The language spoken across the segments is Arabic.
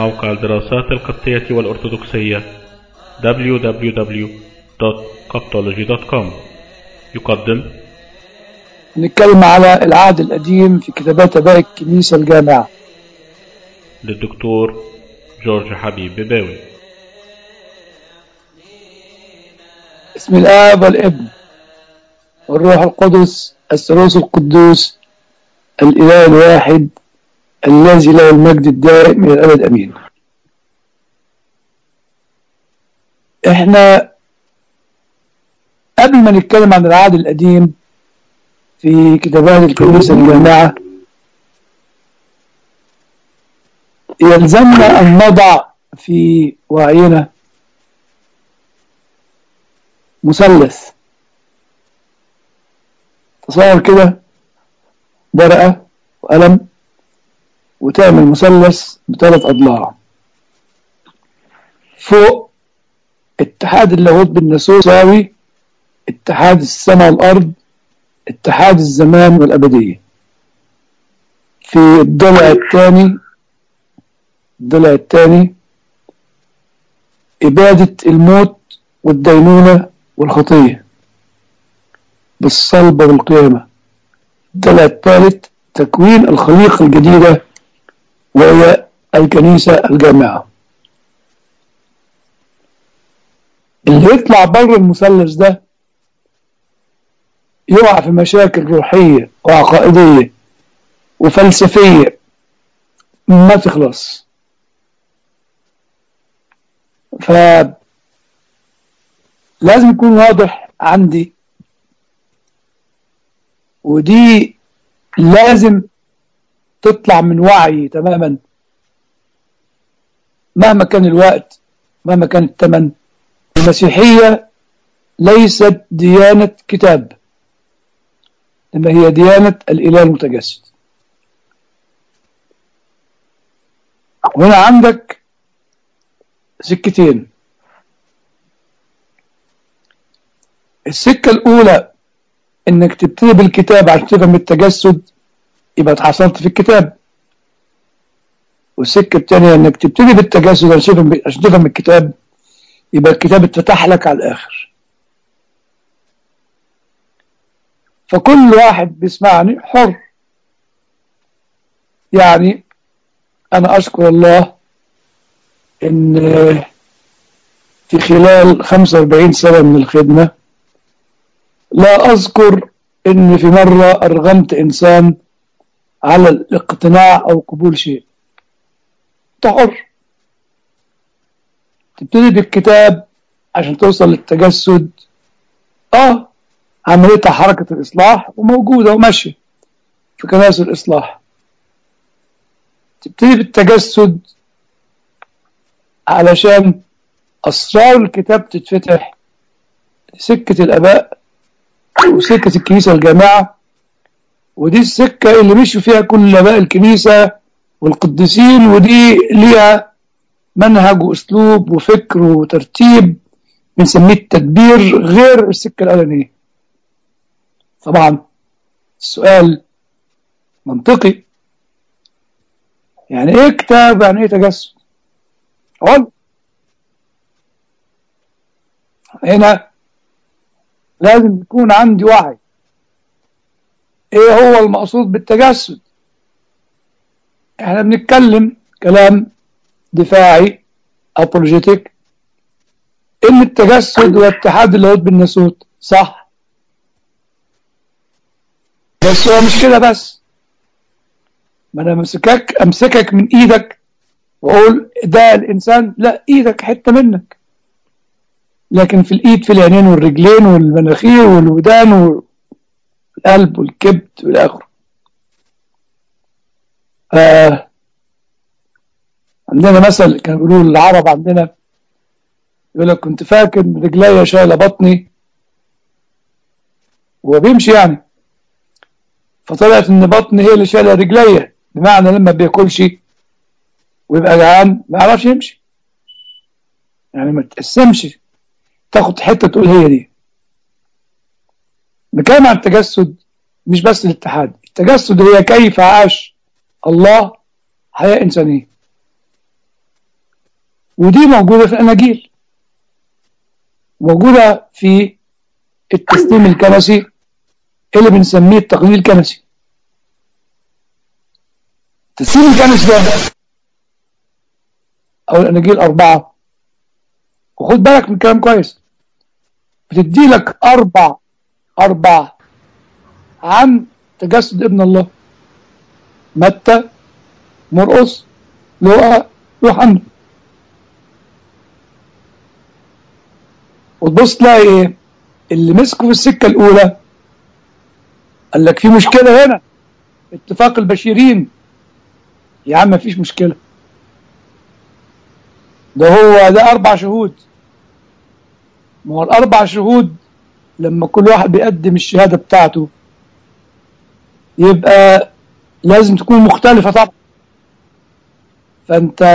موقع الدراسات القبطية والأرثوذكسية www.coptology.com يقدم. نتكلم على العهد القديم في كتابات آباء الكنيسة الجامعة للدكتور جورج حبيب بباوي. اسم الآب والابن والروح القدس الثالوث القدوس الإله الواحد الذي له المجد الدائم إلى الأبد أمين. احنا قبل ما نتكلم عن العهد القديم في كتابات الكنيسة الجامعة يلزمنا أن نضع في وعينا مثلث. تصور كده ورقة وقلم وتعمل مثلث بثلاث أضلاع. فوق اتحاد اللاهوت بالناسوت يساوي اتحاد السماء والأرض، اتحاد الزمان والأبدية. في الضلع الثاني إبادة الموت والدينونة والخطية بالصلب والقيامة. الضلع الثالث تكوين الخليقة الجديدة وهي الكنيسة الجامعة. اللي يطلع بره المثلث ده يقع في مشاكل روحية وعقائدية وفلسفية ما تخلص. فلازم يكون واضح عندي، ودي لازم تطلع من وعي تماما مهما كان الوقت، مهما كان الثمن. المسيحية ليست ديانة كتاب، إنما هي ديانة الإله المتجسد. وهنا عندك سكتين. السكة الأولى إنك تبتدي بالكتاب عشان تفهم التجسد، يبقى اتحصلت في الكتاب. والسكة الثانية إنك تبتدي بالتجسد عشان تفهم الكتاب، يبقى الكتاب اتفتح لك على الآخر. فكل واحد بيسمعني حر. يعني أنا أشكر الله إن في خلال 45 سنة من الخدمة لا أذكر إن في مرة أرغمت إنسان على الاقتناع أو قبول شيء. أنت حر. تبتدي بالكتاب عشان توصل للتجسد. عمليتها حركة الإصلاح وموجودة وماشية في كنائس الإصلاح. تبتدي بالتجسد علشان أسرار الكتاب تتفتح، سكة الآباء وسكة الكنيسة الجامعة. ودي السكة اللي مشوا فيها كل آباء الكنيسة والقديسين، ودي ليها منهج وأسلوب وفكر وترتيب بنسميه التدبير غير السكة الأولانية. طبعا السؤال منطقي، يعني ايه كتاب، يعني ايه تجسد؟ هنا لازم يكون عندي وعي ايه هو المقصود بالتجسد. احنا بنتكلم كلام دفاعي apologetic ان التجسد هو اتحاد اللاهوت بالناسوت، صح؟ بس هو مش كده بس. ما انا امسكك من ايدك واقول ده الانسان، لا، ايدك حته منك، لكن في الايد في العينين والرجلين والمناخير والودان والقلب والكبد والى اخره. عندنا مثل كانوا بيقولوا العرب عندنا، يقول لك كنت فاكر رجليا شايله بطني وبيمشي يعني، فطلعت ان بطني هي اللي شايله رجليا، بمعنى لما بياكلش ويبقى جعان ما يعرفش يمشي، يعني ما تقسمش تاخد حته تقول هي دي. نتكلم عن التجسد مش بس الاتحاد. التجسد هي كيف عاش الله حياه انسانيه. ودي موجودة في الأناجيل، موجودة في التسليم الكنسي اللي بنسميه التقليد الكنسي. التسليم الكنسي ده أو الأناجيل 4، وخد بالك من كلام كويس، بتدي لك أربع عن تجسد ابن الله: متى، مرقس، لوقا، يوحنا. وتبص تلاقي ايه اللي مسكوا في السكة الأولى؟ قال لك في مشكلة هنا، اتفاق البشيرين. يا عم مفيش مشكلة، ده 4 شهود. ما هو ال4 شهود لما كل واحد بيقدم الشهادة بتاعته يبقى لازم تكون مختلفة طبعا. فأنت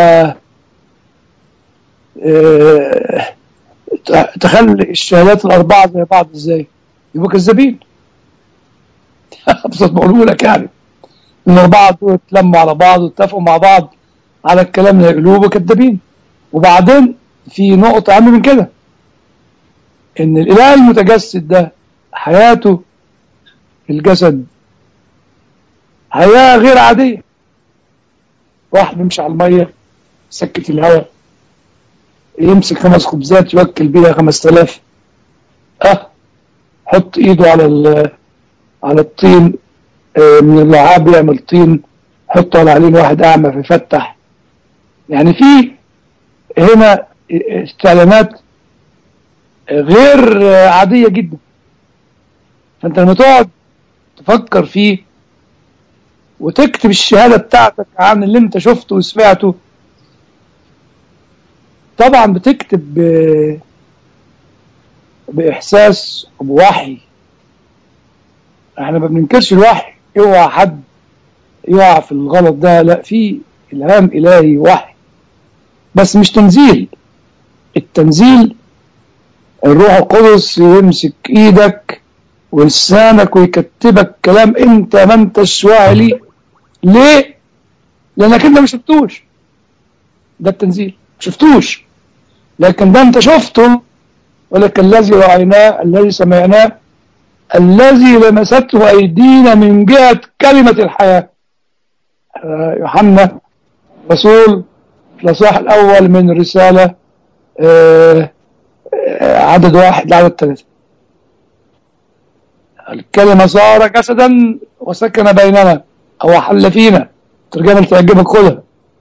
اه تخلي الشهادات ال4 زي بعض ازاي؟ يبقوا كذابين. ابسط ما اقوله لك يعني ان 4 دول اتلموا على بعض واتفقوا مع بعض على الكلام اللي هيقولوه كذابين. وبعدين في نقطة أهم من كده، إن الإله المتجسد ده حياته في الجسد حياة غير عادية. واحد بيمشي على المية، يسكت الهواء، يمسك 5 خبزات يوكل بيها 5000. حط ايده على الطين، من اللعاب يعمل طين، حطه على عينين واحد اعمى فيفتح. يعني في هنا استعلانات غير عادية جدا. فانت لما تقعد تفكر فيه وتكتب الشهادة بتاعتك عن اللي انت شفته وسمعته، طبعا بتكتب بإحساس وبوحي. احنا ما بننكرش الوحي، اوعى حد يقع في الغلط ده، لا، في إلهام إلهي وحي، بس مش تنزيل. التنزيل الروح القدس يمسك ايدك ولسانك ويكتبك كلام انت ما انتش واعي ليه. ليه؟ لانك انت ما شفتوش. ده التنزيل، ما شفتوش، لكن ده انت شفته. ولكن الذي رأيناه، الذي سمعناه، الذي لمسته أيدينا من جهة كلمة الحياة. يوحنا رسول الإصحاح الأول من الرسالة، عدد 1 لعدد 3. الكلمة صار جسدا وسكن بيننا أو حل فينا. ترجمة تعجبك خدها.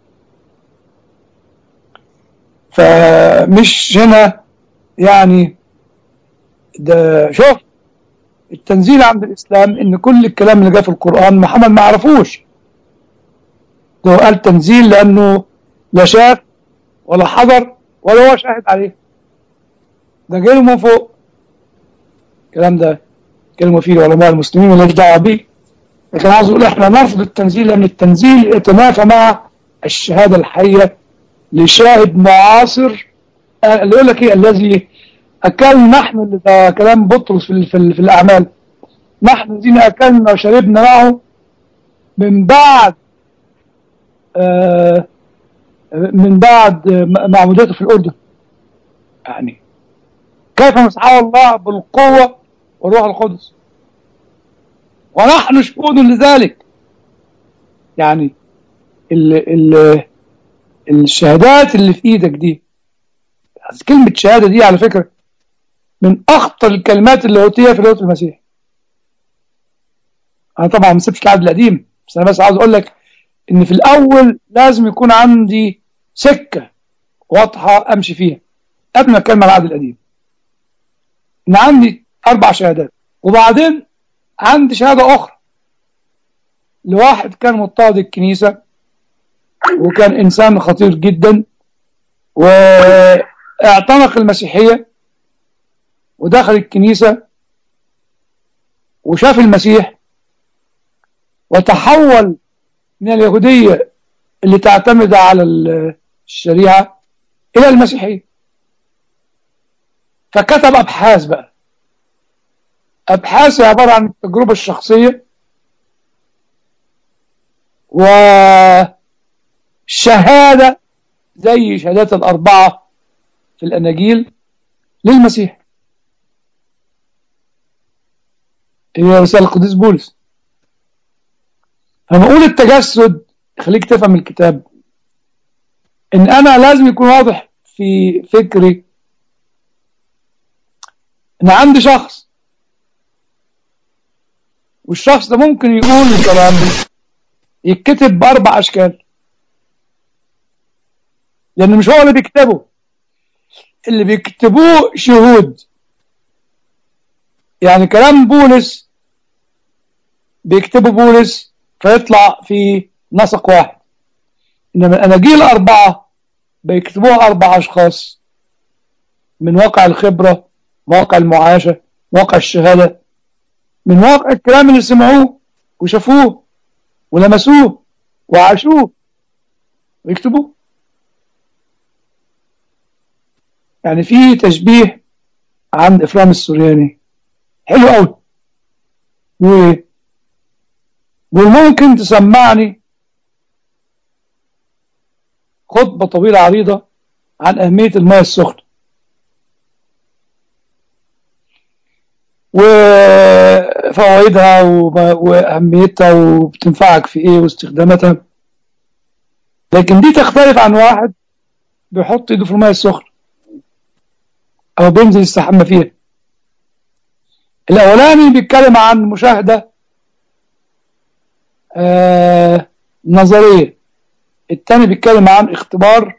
فمش هنا يعني ده. شوف التنزيل عند الإسلام إن كل الكلام اللي جاء في القرآن محمد ما عرفوش. ده قال تنزيل لأنه لا شاف ولا حضر ولا هو شاهد عليه. ده جاي من فوق. الكلام ده كلمة فيه العلماء المسلمين مالناش دعوة بيه. لكن عاوز أقول إحنا نرفض التنزيل لأن التنزيل يتنافى مع الشهادة الحية لشاهد معاصر. اللي يقول لك إيه الذي أكلنا نحن، اللي ده كلام بطرس في الأعمال، نحن الذين أكلنا وشربنا معه من بعد معموديته في الأردن. يعني كيف مسحه الله بالقوة والروح القدس ونحن شهود لذلك. يعني ال ال الشهادات اللي في ايدك دي، كلمة شهادة دي على فكرة من أخطر الكلمات اللي أوتيها في الوقت المسيح. أنا طبعا ما سبتش العهد القديم، بس أنا بس عاوز أقول لك إن في الأول لازم يكون عندي سكة واضحة أمشي فيها قبل ما أتكلم على العهد القديم. إن عندي 4 شهادات، وبعدين عندي شهادة أخرى لواحد كان مضطهد الكنيسة وكان إنسان خطير جدا، واعتنق المسيحية ودخل الكنيسة وشاف المسيح وتحول من اليهودية اللي تعتمد على الشريعة إلى المسيحية. فكتب أبحاث بقى، أبحاث عبارة عن التجربة الشخصية وشهادة زي شهادات الأربعة في الأناجيل للمسيح. هي رسالة القديس بولس. فنقول التجسد خليك تفهم الكتاب، إن أنا لازم يكون واضح في فكري إن عندي شخص، والشخص ده ممكن يقول الكلام يتكتب بأربع أشكال، لأن مش هو اللي بيكتبه، اللي بيكتبوه شهود. يعني كلام بولس بيكتبه بولس فيطلع في نسق واحد، إنما الأناجيل أربعة بيكتبوها أربع أشخاص من واقع الخبرة، واقع المعاشة، واقع الشهادة، من واقع الكلام اللي سمعوه وشافوه ولمسوه وعاشوه ويكتبوه. يعني في تشبيه عند إفرام السورياني حلو قوي، بيقول إيه؟ بيقول ممكن تسمعني خطبة طويلة عريضة عن أهمية الماء السخن وفوائدها وأهميتها وبتنفعك في إيه واستخداماتها، لكن دي تختلف عن واحد بيحط إيده في الماء السخن أو بينزل يستحمى فيها. الأولاني بيتكلم عن مشاهدة نظرية، الثاني بيتكلم عن اختبار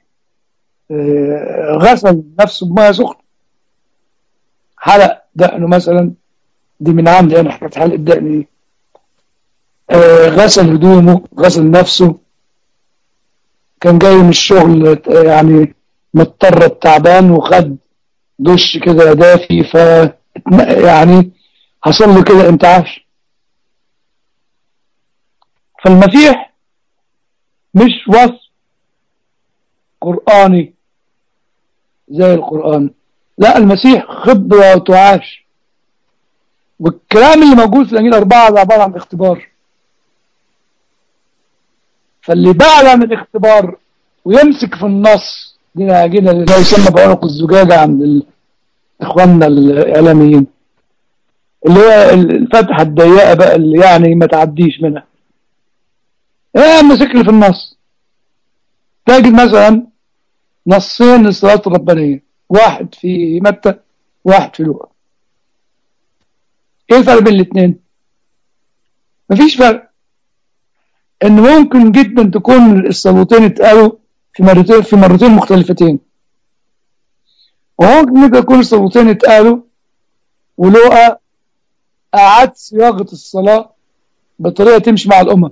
غسل نفسه بماء سخن، حلق دقنه مثلا، دي من عندي أنا حكاية حلق الدقن دي، غسل هدومه، غسل نفسه، كان جاي من الشغل يعني مضطر تعبان وخد دش كده دافي، يعني حصل له كده انتعاش. فالمسيح مش وصف قرآني زي القرآن، لا، المسيح خبرة وتعاش، والكلام اللي موجود في الأنجيل 4 ده عبارة عن اختبار. فاللي بعد عن الاختبار ويمسك في النص جينا اللي يسمى بعنق الزجاجة عند إخواننا الإعلاميين، اللي هي الفتحة الضيقة بقى اللي يعني ما تعديش منها، مسك لي في النص. تجد مثلا نصين للصلاة الربانية، واحد في متى واحد في لوقا. ايه الفرق بين الاثنين؟ مفيش فرق، ان ممكن جدا تكون الصلوتين اتقالوا في مرتين مختلفتين، وممكن يكون الصلوتين اتقالوا ولوقا أعاد صياغة الصلاة بطريقة تمشي مع الأمم،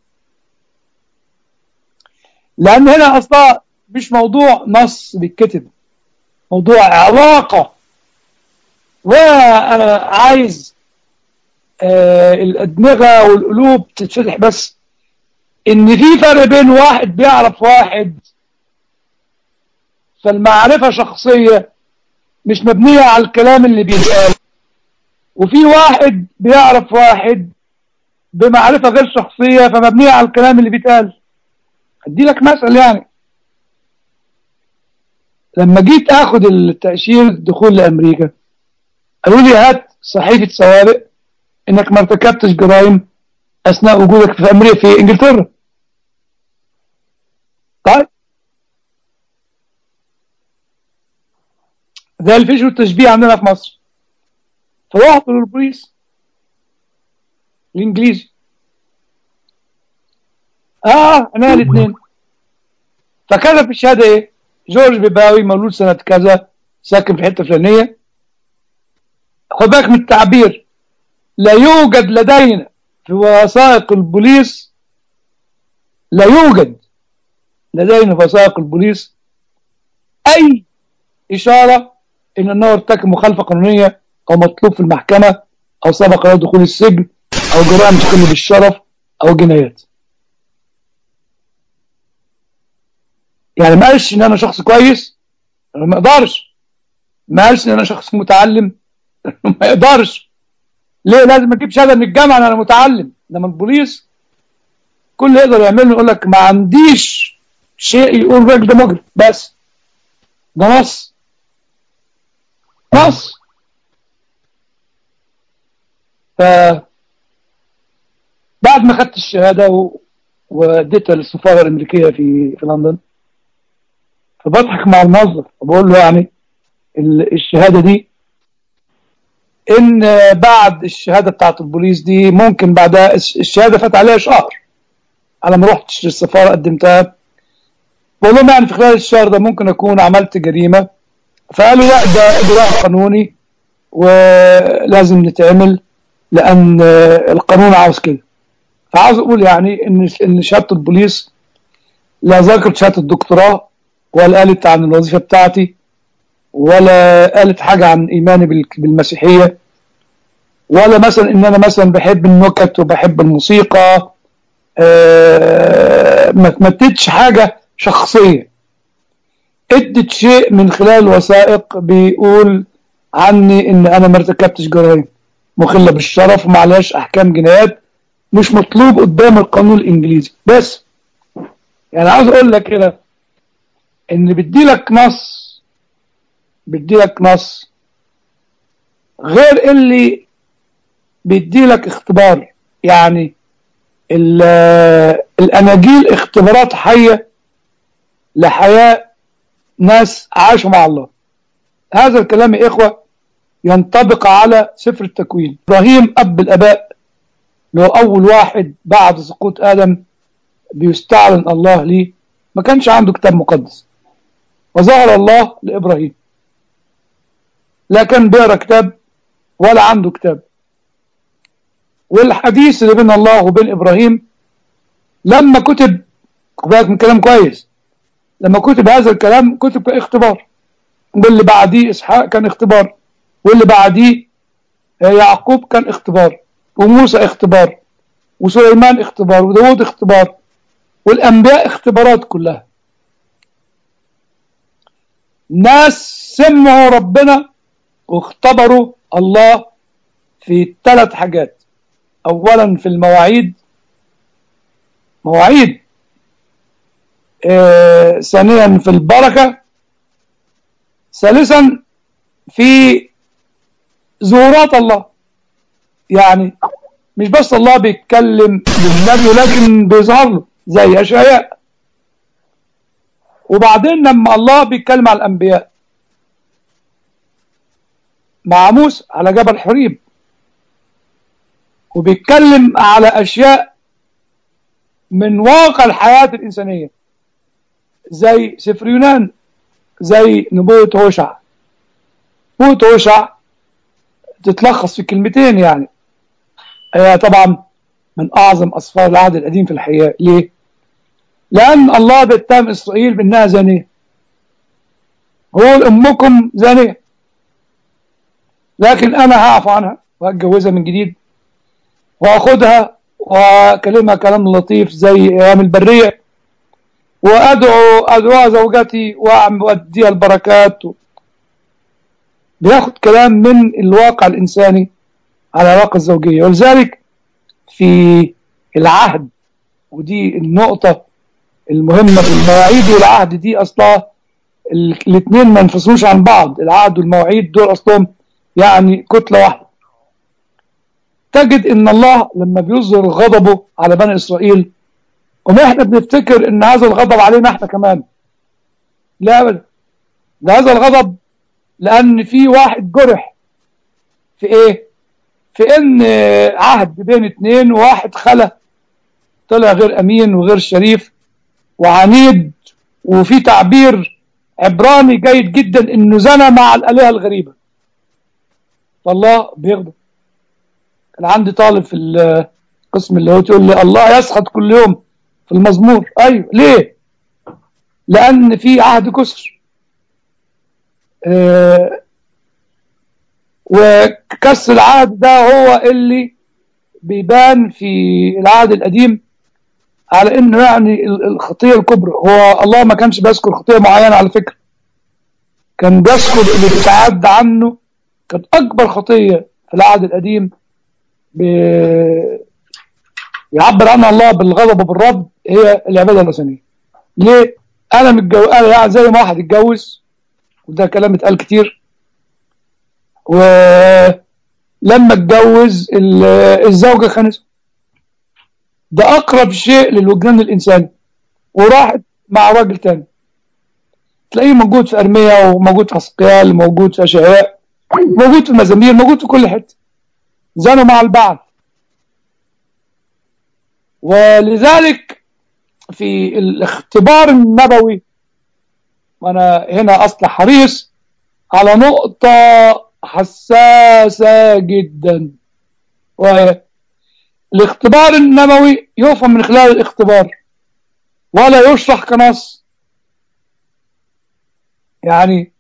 لأن هنا أصلا مش موضوع نص بيتكتب، موضوع علاقة. وأنا عايز الأدمغة والقلوب تتفتح، بس إن في فرق بين واحد بيعرف واحد، فالمعرفة شخصية مش مبنية على الكلام اللي بيتقال، وفي واحد بيعرف واحد بمعرفة غير شخصية فمبنية على الكلام اللي بيتقال. أدي لك مثل، يعني لما جيت أخد التأشيرة الدخول لأمريكا قالوا لي هات صحيفة سوابق إنك ما ارتكبتش جرائم أثناء وجودك في أمريكا في إنجلترا. طيب ده الفيش والتشبيه عندنا في مصر. فرحت للبوليس الإنجليزي، أنا الاثنين، فكذا في الشهادة إيه؟ جورج بيباوي مولود سنة كذا، ساكن في حتة فلانية. خد بالك من التعبير، لا يوجد لدينا في وثائق البوليس، لا يوجد لدينا في وثائق البوليس أي إشارة إن أنه ارتكب مخالفة قانونية أو مطلوب في المحكمة أو سبق له دخول السجن أو جرائم تخل بالشرف أو جنايات. يعني ما قالش إن أنا شخص كويس، ما يقدرش. ما قالش إن أنا شخص متعلم، ما يقدرش. ليه؟ لازم أجيب شهادة من الجامعة إن أنا متعلم. لما البوليس كل اللي يقدر يعمله يقول لك ما عنديش شيء يقول الراجل ده مجرم، بس ده نص. فبعد ما خدت الشهادة واديتها للسفارة الأمريكية في لندن، فبضحك مع الموظف وبقول له يعني الشهادة دي، إن بعد الشهادة بتاعت البوليس دي ممكن بعدها الشهادة فات عليها شهر على ما رحتش للسفارة قدمتها، بقول لهم يعني في خلال الشهر ده ممكن أكون عملت جريمة. فقالوا لا، ده إجراء قانوني ولازم نتعمل لأن القانون عاوز كده. فعاوز أقول يعني إن شهادة البوليس لا ذكرت شهادة الدكتوراه، ولا قالت عن الوظيفة بتاعتي، ولا قالت حاجة عن إيماني بالمسيحية، ولا مثلا إن أنا مثلا بحب النكت وبحب الموسيقى. ما ادتش حاجة شخصية، ادت شيء من خلال وثائق بيقول عني إن أنا ما ارتكبتش جرائم مخلة بالشرف وما عليهاش أحكام جنايات، مش مطلوب قدام القانون الإنجليزي. بس يعني عاوز أقول لك كده إن بديلك نص غير اللي بيديلك اختبار. يعني الأناجيل اختبارات حية لحياة ناس عاشوا مع الله. هذا الكلام يا إخوة ينطبق على سفر التكوين. إبراهيم أب الآباء، اللي هو أول واحد بعد سقوط آدم بيستعلن الله ليه، ما كانش عنده كتاب مقدس، وظهر الله لإبراهيم، لا كان بيقرأ كتاب ولا عنده كتاب. والحديث اللي بين الله وبين إبراهيم لما كتب، خد بالك من كلام كويس، لما كتب هذا الكلام كتب كاختبار، واللي بعديه إسحاق كان اختبار، واللي بعديه يعقوب كان اختبار، وموسى اختبار، وسليمان اختبار، وداود اختبار، والأنبياء اختبارات كلها. ناس سمعوا ربنا واختبروا الله في 3 حاجات. أولا في المواعيد، مواعيد. ثانيا في البركة. ثالثا في ظهورات الله. يعني مش بس الله بيتكلم للنبي، ولكن بيظهر له زي أشعياء. وبعدين لما الله بيتكلم على الأنبياء، مع موسى على جبل حريب، وبيتكلم على أشياء من واقع الحياة الإنسانية زي سفر يونان، زي نبوة هوشع. نبوة هوشع تتلخص في كلمتين، يعني هي طبعا من أعظم أسفار العهد القديم في الحقيقة. ليه؟ لأن الله بيتهم إسرائيل بأنها زانية، هو أمكم زانية، لكن أنا هعفو عنها وهتجوزها من جديد وأخدها وأكلمها كلام لطيف زي أيام البرية، وأدعوها زوجتي وأديها البركات. بياخد كلام من الواقع الإنساني على العلاقة الزوجية. ولذلك في العهد، ودي النقطة المهمة في المواعيد والعهد، دي أصلا الاثنين ما ينفصلوش عن بعض. العهد والمواعيد دول أصلهم يعني كتلة واحدة. تجد إن الله لما بيظهر غضبه على بني إسرائيل، وما إحنا بنفتكر إن هذا الغضب علينا إحنا كمان، لا أبدا، ده هذا الغضب لأن في واحد جرح في إيه؟ في إن عهد بين اتنين، وواحد خلى طلع غير أمين وغير شريف وعنيد، وفي تعبير عبراني جيد جدا إنه زنى مع الآلهة الغريبة، فالله بيغضب. كان عندي طالب في القسم اللي هو تقول لي الله يسخط كل يوم في المزمور. أيوه، ليه؟ لأن في عهد كسر. وكسر العهد ده هو اللي بيبان في العهد القديم على انه يعني الخطيه الكبرى. هو الله ما كانش بيذكر خطيه معينه على فكره، كان بيذكر الابتعاد عنه. كانت اكبر خطيه في العهد القديم يعبر عنها الله بالغضب وبالرد هي العباده الوثنيه. ليه؟ أنا يعني زي ما واحد اتجوز، وده كلام اتقال كتير، ولما اتجوز الزوجة خانته. ده أقرب شيء للوجدان الإنساني، وراحت مع راجل تاني. تلاقيه موجود في أرميا، وموجود في حسقيال، موجود في أشعياء، موجود في المزامير، موجود في كل حتة. زانوا مع البعض. ولذلك في الاختبار النبوي، وأنا هنا أصلا حريص على نقطة حساسة جدا، وهي الاختبار النبوي يفهم من خلال الاختبار ولا يشرح كنص. يعني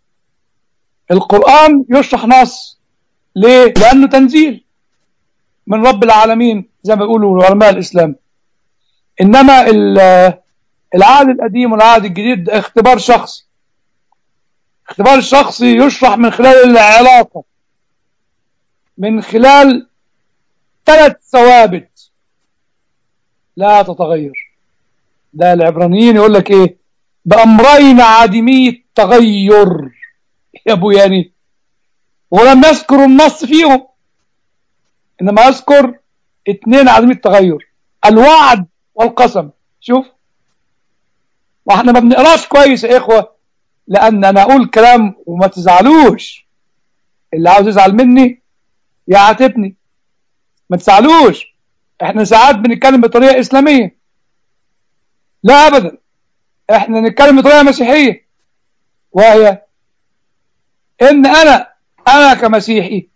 القرآن يشرح نص، ليه؟ لأنه تنزيل من رب العالمين زي ما بيقولوا علماء الإسلام. إنما العهد القديم والعهد الجديد ده اختبار شخصي. اختبار الشخصي يشرح من خلال العلاقة، من خلال 3 ثوابت لا تتغير. ده العبرانيين يقول لك ايه؟ بأمرين عديمي التغير يا ابو يعني. ولم يذكر النص فيهم، انما اذكر 2 عديمي التغير: الوعد والقسم. شوف، واحنا ما بنقراش كويس يا اخوه، لان انا اقول كلام وما تزعلوش. اللي عاوز يزعل مني يعاتبني، ما تزعلوش. احنا ساعات بنتكلم بطريقه اسلاميه، لا ابدا، احنا نتكلم بطريقه مسيحيه، وهي ان انا كمسيحي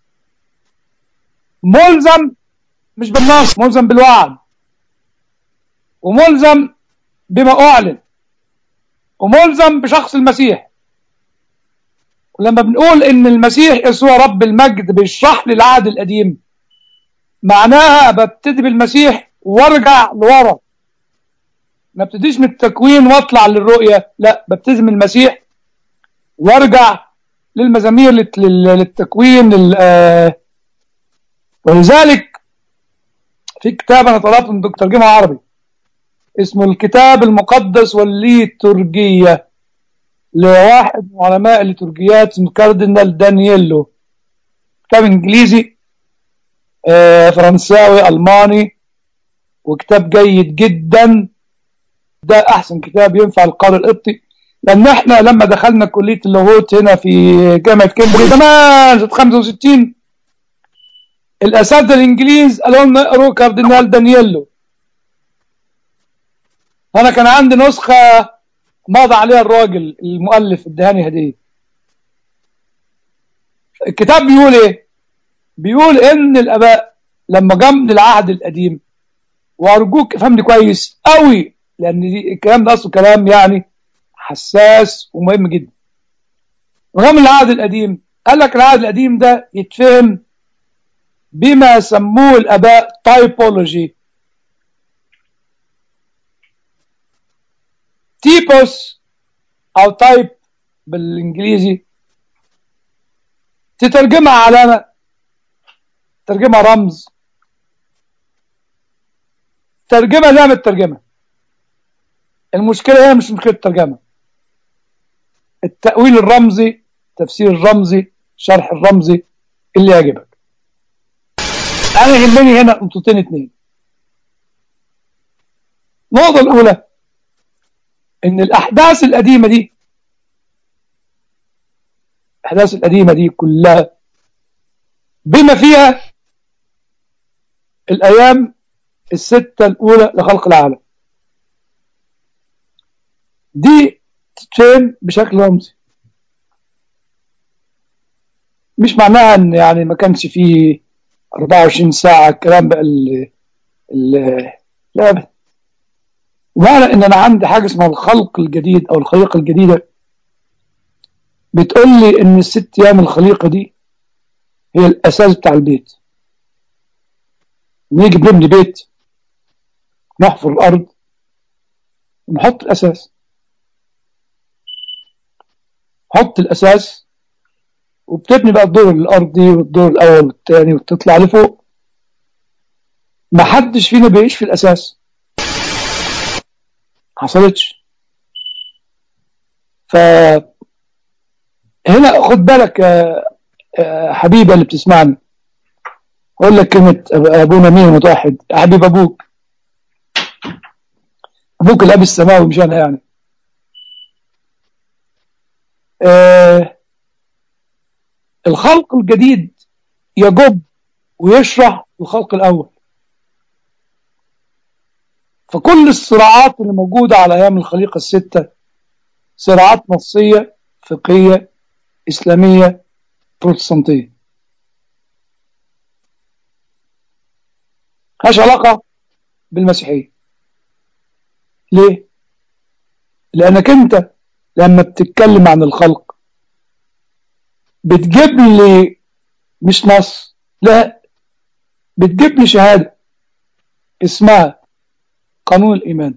ملزم مش بالنص، ملزم بالوعد، وملزم بما اعلن، وملزم بشخص المسيح. ولما بنقول ان المسيح يسوع رب المجد بيشرح لي العهد القديم، معناها ببتدي بالمسيح وارجع لورا. ما ابتديش من التكوين واطلع للرؤيه، لا، ببتدي من المسيح وارجع للمزامير، للتكوين، ولذلك في كتاب انا طلبت من دكتور ترجمه عربي اسمه الكتاب المقدس والليتورجيه، لواحد من علماء الليتورجيات اسمه كاردينال دانييلو. كتاب انجليزي، فرنساوي، الماني، وكتاب جيد جدا. ده احسن كتاب ينفع القارئ القبطي، لان احنا لما دخلنا كليه اللاهوت هنا في جامعه كامبريدج زمان سنه 65، الاساتذه الانجليز قالوا لنا اقروا كاردينال دانييلو. انا كان عندي نسخه مضى عليها الراجل المؤلف، ادهاني هديه. الكتاب بيقول ايه؟ بيقول ان الاباء لما جم للعهد القديم، وارجوك افهمني كويس قوي، لان الكلام ده اصله كلام يعني حساس ومهم جدا. رغم العهد القديم، قال لك العهد القديم ده يتفهم بما سموه الاباء تايبولوجي. تيبوس او تايب بالانجليزي تترجمها علامه، ترجمها رمز، ترجمه زي ما الترجمه. المشكله هي مش مشكله الترجمه، التاويل الرمزي، التفسير الرمزي، الشرح الرمزي اللي يعجبك. انا يهمني هنا نقطتين 2. النقطه الاولى ان الاحداث القديمه دي، الاحداث القديمه دي كلها بما فيها الايام ال6 الاولى لخلق العالم، دي تتفهم بشكل رمزي. مش معناها ان يعني ما كانش فيه 24 ساعه الكلام بقى لا، معنى ان انا عندي حاجه اسمها الخلق الجديد او الخليقه الجديده، بتقول لي ان ال6 ايام الخليقه دي هي الاساس بتاع البيت. نيجي بنبني بيت، نحفر الارض ونحط الاساس، حط الاساس وبتبني بقى الدور الارضي والدور الاول والثاني وتطلع لفوق. ما حدش فينا بيعيش في الاساس، حصلتش. فهنا خد بالك حبيبي اللي بتسمعني، اقول لك كلمه ابونا مين متوحد، يا حبيب ابوك الاب السماوي مش انا يعني. الخلق الجديد يجب ويشرح الخلق الاول. فكل الصراعات اللي موجوده على ايام الخليقه السته صراعات نصيه فقهيه اسلاميه بروتستانتيه، ملهاش علاقه بالمسيحيه. ليه؟ لانك انت لما بتتكلم عن الخلق بتجيب لي مش نص، لا، بتجيب لي شهاده اسمها قانون الايمان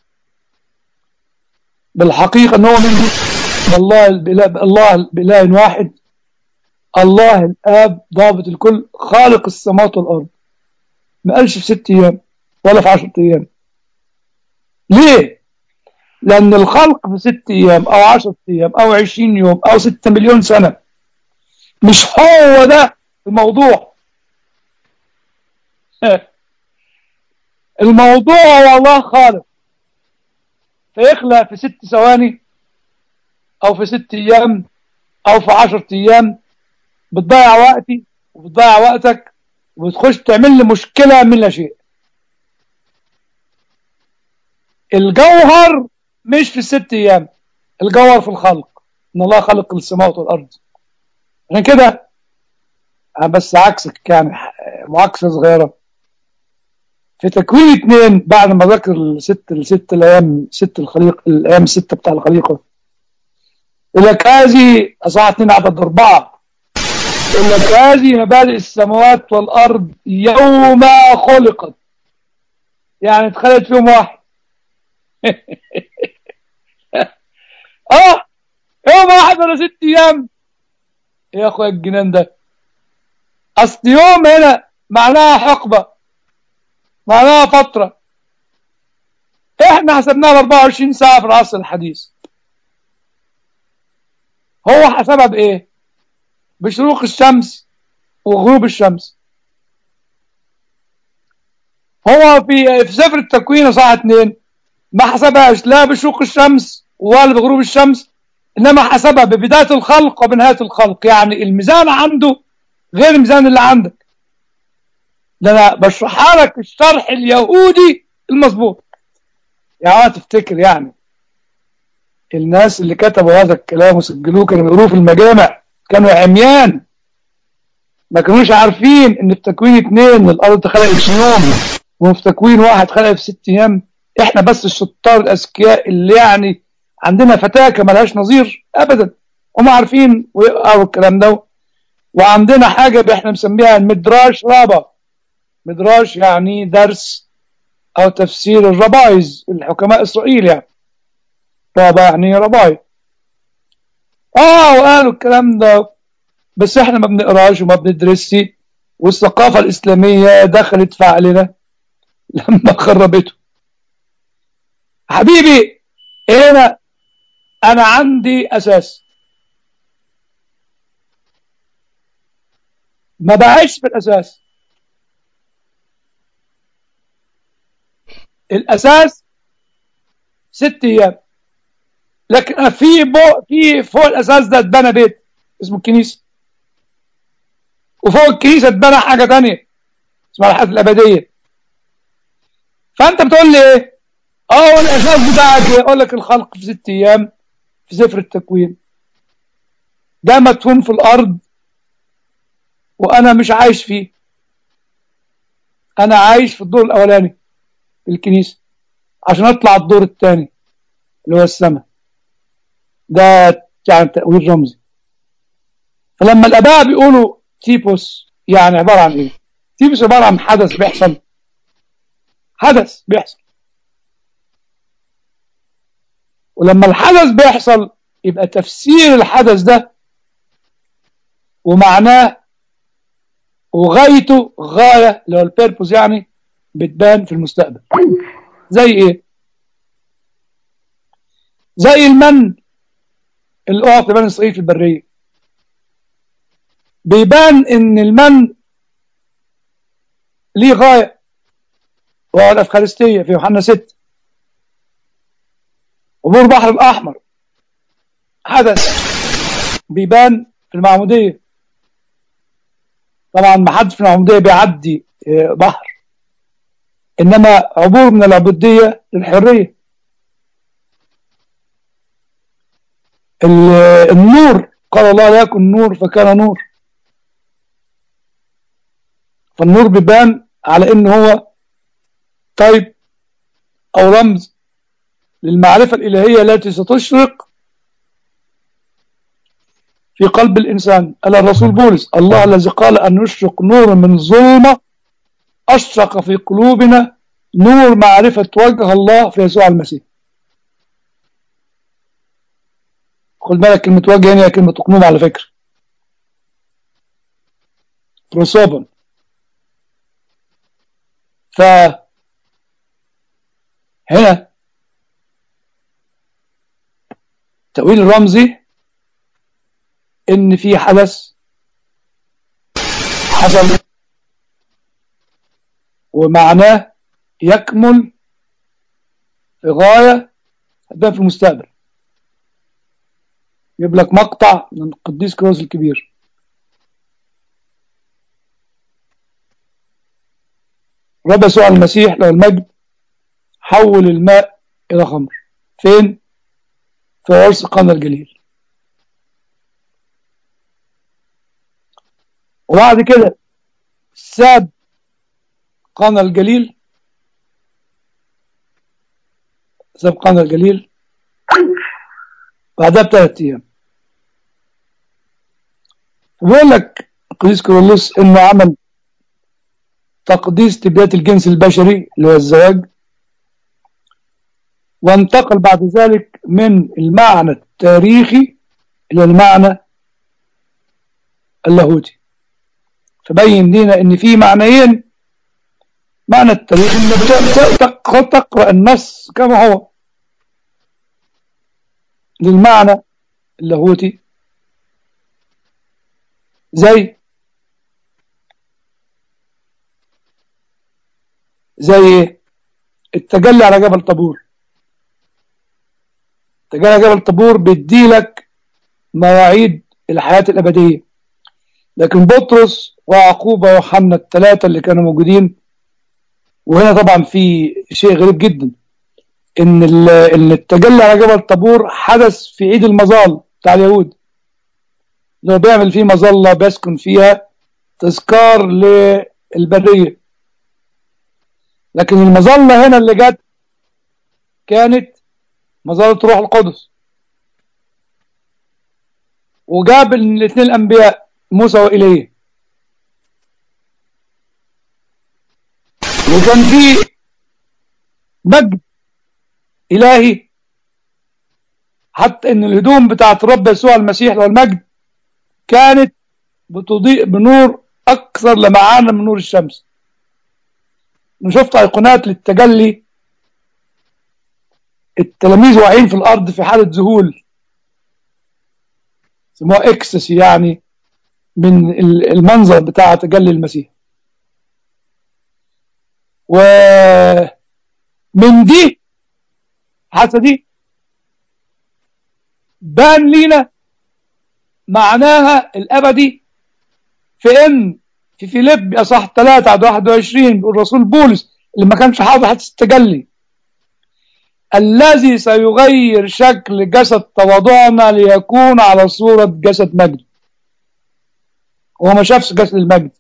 بالحقيقه ان هو من الله بإله واحد، الله الآب ضابط الكل خالق السماوات والأرض. ما قالش في 6 أيام ولا في 10 أيام. ليه؟ لأن الخلق في 6 أيام أو 10 أيام أو 20 يوم أو 6 مليون سنة مش هو ده الموضوع. الموضوع هو الله خالق فيخلق في 6 ثواني أو في 6 أيام أو في 10 أيام. بتضيع وقتي وبتضيع وقتك وبتخش تعمل لي مشكلة من لا شيء. الجوهر مش في 6 أيام، الجوهر في الخلق، إن الله خلق السماوات والأرض. عشان كده أنا بس عكسك يعني معاكسة صغيرة في تكوين 2 بعد ما ذكر الست الأيام، الأيام 6 بتاع الخليقة. يقول لك هذه أصحاح 2 عدد 4، يقول لك هذه مبادئ السماوات والأرض يوم خلقت، يعني اتخلقت فيهم واحد. يوم واحد ولا 6 أيام يا أخويا الجنان ده. أصل يوم هنا معناها حقبة، معناها فترة. احنا حسبناها ب 24 ساعة في العصر الحديث. هو حسبها بإيه؟ بشروق الشمس وغروب الشمس. هو في سفر التكوين اصحاح 2 ما حسبهاش لا بشروق الشمس ولا بغروب الشمس، انما حسبها ببداية الخلق وبنهاية الخلق. يعني الميزان عنده غير الميزان اللي عندك. ده انا بشرحها لك الشرح اليهودي المظبوط. يعني تفتكر يعني الناس اللي كتبوا هذا الكلام وسجلوه كانوا بيقروه في المجامع كانوا عميان، ما كانوش عارفين ان في تكوين 2 الارض اتخلقت في يوم وفي تكوين 1 اتخلقت في 6 ايام. احنا بس الشطار الاذكياء اللي يعني عندنا فتاكه ملهاش نظير ابدا، هم عارفين ويقروا الكلام ده. وعندنا حاجه احنا مسميها المدراش رابا. مدراش يعني درس او تفسير الربايز الحكماء اسرائيل يعني. رابا يعني رباي. وقالوا الكلام ده، بس احنا ما بنقراش وما بندرسش، والثقافة الإسلامية دخلت في عقلنا لما خربته. حبيبي هنا أنا عندي أساس، ما بعيش بالأساس. الأساس 6 أيام، لكن في فوق الأساس ده اتبنى بيت اسمه الكنيسة، وفوق الكنيسة اتبنى حاجة تانية اسمها الحياة الأبدية. فأنت بتقول لي إيه؟ والأساس بتاعك إيه؟ أقول لك الخلق في 6 أيام في سفر التكوين. ده مدفون في الأرض وأنا مش عايش فيه، أنا عايش في الدور الأولاني في الكنيسة عشان أطلع الدور الثاني اللي هو السماء. ده يعني تأويل رمزي. فلما الآباء بيقولوا تيبوس يعني عبارة عن إيه؟ تيبوس عبارة عن حدث بيحصل، حدث بيحصل، ولما الحدث بيحصل يبقى تفسير الحدث ده ومعناه وغايته غاية اللي هو البيربوز يعني بتبان في المستقبل. زي إيه؟ زي المن اللي أعطي بني إسرائيل في البرية. بيبان إن المن ليه غاية، وهو الأفخارستية في يوحنا 6. عبور البحر الأحمر حدث بيبان في المعمودية. طبعا ما حدش في المعمودية بيعدي بحر، إنما عبور من العبودية للحرية. النور قال الله لا يكن نور فكان نور. فالنور بيبان على إن هو طيب أو رمز للمعرفة الإلهية التي ستشرق في قلب الإنسان. قال الرسول بولس: الله الذي قال أن يشرق نور من ظلمة أشرق في قلوبنا نور معرفة وجه الله في يسوع المسيح. خد بالك كلمة وجه هنا كلمة قنوم على فكرة، بروسوبن. فهنا التأويل الرمزي إن في حدث حصل ومعناه يكمل في غاية هتبان في المستقبل. يجيب لك مقطع من القديس كيرلس الكبير: رب يسوع المسيح له المجد حول الماء إلى خمر. فين؟ في عرس قنا الجليل. وبعد كده ساب قنا الجليل، ساب قنا الجليل بعدها ب3 أيام. بيقول لك القديس كيرلس إنه عمل تقديس تبدية الجنس البشري اللي هو الزواج، وانتقل بعد ذلك من المعنى التاريخي إلى المعنى اللاهوتي. فبين لنا إن في معنيين: معنى التاريخ إنك تقرأ النص كما هو، للمعنى اللاهوتي زي التجلي على جبل طابور. التجلي على جبل طابور بيديلك مواعيد الحياة الأبدية، لكن بطرس ويعقوب ويوحنا ال3 اللي كانوا موجودين. وهنا طبعا في شيء غريب جدا، ان التجلي على جبل طابور حدث في عيد المظال بتاع اليهود، اللي هو بيعمل فيه مظلة بيسكن فيها تذكار للبرية. لكن المظلة هنا اللي جت كانت مظلة روح القدس، وجاب الاثنين الأنبياء موسى وإيليا، وكان في مجد إلهي، حتى إن الهدوم بتاعت رب يسوع المسيح والمجد كانت بتضيء بنور أكثر لمعان من نور الشمس. شفت أيقونات للتجلي، التلاميذ واقعين في الأرض في حالة ذهول، سموها إكسسي، يعني من المنظر بتاع تجلي المسيح. ومن دي حتى دي بان لينا معناها الأبدي في إن في فيليب أصح 3 عدد 21 بيقول الرسول بولس اللي ما كانش حاضر حتى التجلي: الذي سيغير شكل جسد تواضعنا ليكون على صورة جسد مجد. هو ما شافش جسد المجد،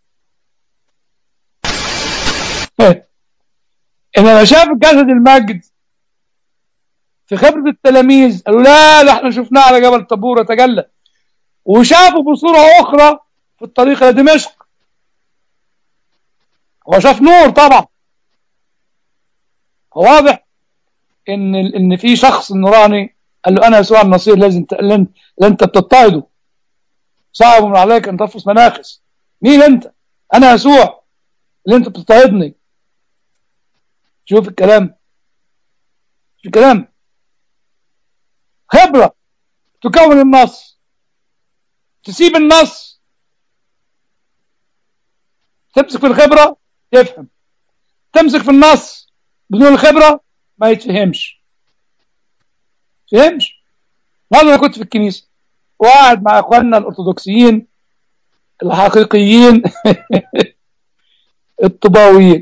إنما شاف جسد المجد في خبرة التلاميذ. قالوا لا ده احنا شفناه على جبل طابور تجلى، وشافوا بصورة أخرى في الطريق إلى دمشق. هو شاف نور طبعا. هو واضح ان في شخص نوراني قال له: انا يسوع النصير الذي انت بتضطهده، صعب من عليك ان ترفس مناخس. مين انت؟ انا يسوع اللي انت بتضطهدني. شوف الكلام، خبرة تكون النص، تسيب النص، تمسك في الخبرة تفهم، تمسك في النص بدون الخبرة ما يتفهمش. فهمش؟ مرة كنت في الكنيسة وقاعد مع اخواننا الارثوذكسيين الحقيقيين الطباويين،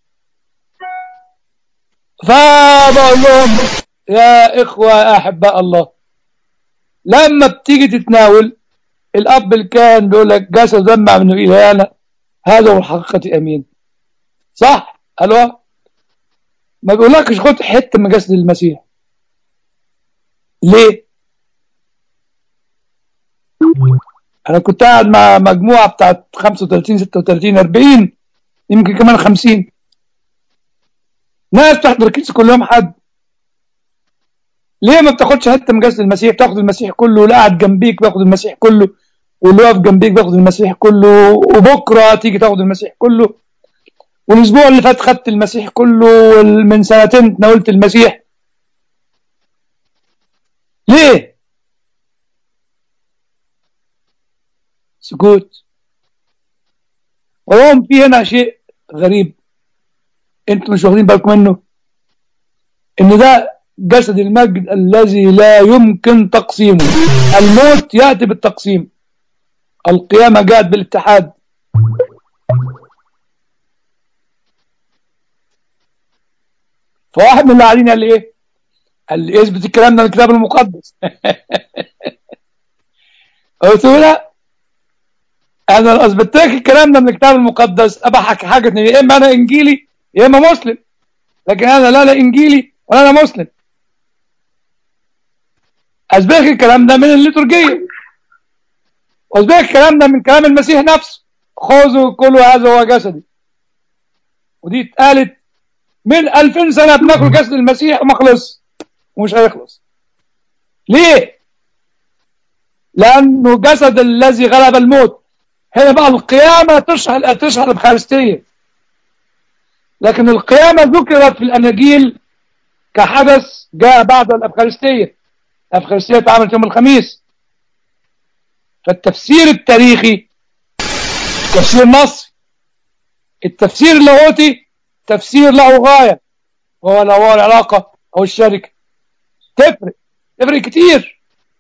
فبقول لهم يا اخوة احباء الله، لما بتيجي تتناول الاب الكاهن بيقول لك جسد دمع منه الهنا هذا هو الحقيقة امين، صح؟ قالوا ما بيقولكش خد حته من جسد المسيح. ليه؟ انا كنت قاعد مع مجموعه بتاعت 35 36 40 يمكن كمان 50 ناس تحضر الكنيسه كل يوم حد. ليه ما بتاخدش حته من جسد المسيح؟ تاخد المسيح كله، واللي قاعد جنبيك بياخد المسيح كله، واللي واقف جنبيك بياخد المسيح كله، وبكره تيجي تاخد المسيح كله، والاسبوع اللي فات خدت المسيح كله، ومن سنتين تناولت المسيح. ليه؟ سكوت. وهم في هنا شيء غريب انتوا مش واخدين بالكم منه، ان ده جسد المجد الذي لا يمكن تقسيمه. الموت يأتي بالتقسيم، القيامة جاءت بالاتحاد. فواحد من اللي قاعدين قال لي ايه؟ قال لي اثبت الكلام ده من الكتاب المقدس. قلت له لا، انا لو اثبت لك الكلام ده من الكتاب المقدس ابقى حاجه اتنين، يا اما انا انجيلي يا اما مسلم، لكن انا لا انجيلي ولا انا مسلم. اثبت لك الكلام ده من الليتورجيه، واثبت لك الكلام ده من كلام المسيح نفسه، خذوا كلوا هذا هو جسدي. ودي اتقالت من 2000 سنه بناكل جسد المسيح وما خلص ومش هيخلص. ليه؟ لانه جسد الذي غلب الموت. هنا بقى القيامه تشرح الافخارستيه، لكن القيامه ذكرت في الاناجيل كحدث جاء بعد الافخارستيه. الافخارستيه اتعملت يوم الخميس. فالتفسير التاريخي تفسير نصي، التفسير اللاهوتي تفسير له غايه، وهو له العلاقه او الشركه. تفرق كتير،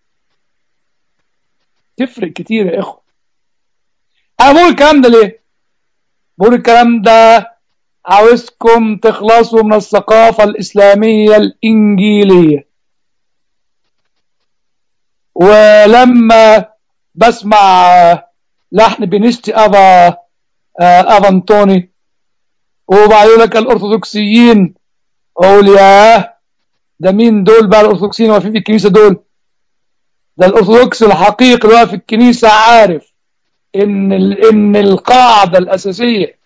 تفرق كتير يا اخوه. انا بقول الكلام ده ليه؟ بقول الكلام ده عاوزكم تخلصوا من الثقافه الاسلاميه الانجيليه. ولما بسمع لحن بنشتي ابا انطوني وبعد يقول لك الارثوذكسيين، اقول ياه، ده مين دول بقى الارثوذكسيين واقفين في الكنيسه دول؟ ده الارثوذكس الحقيقي اللي واقف في الكنيسه عارف ان القاعده الاساسيه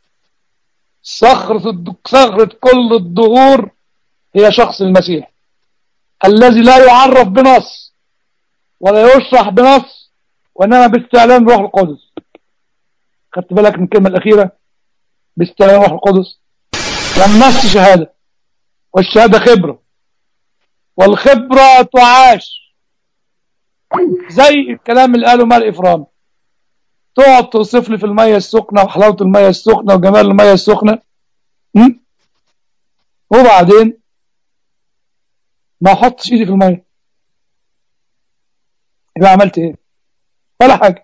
صخره كل الظهور هي شخص المسيح الذي لا يعرف بنص ولا يشرح بنص، وانما باستعلان روح القدس. خدت بالك من الكلمه الاخيره؟ باستعلان روح القدس. والنص شهاده، والشهاده خبره، والخبره تعاش. زي الكلام اللي قاله مال افرام، تقعد توصف لي في الميه السخنه وحلاوه الميه السخنه وجمال الميه السخنه، وبعدين ما احطش ايدي في الميه، يبقى عملت ايه؟ ولا حاجه.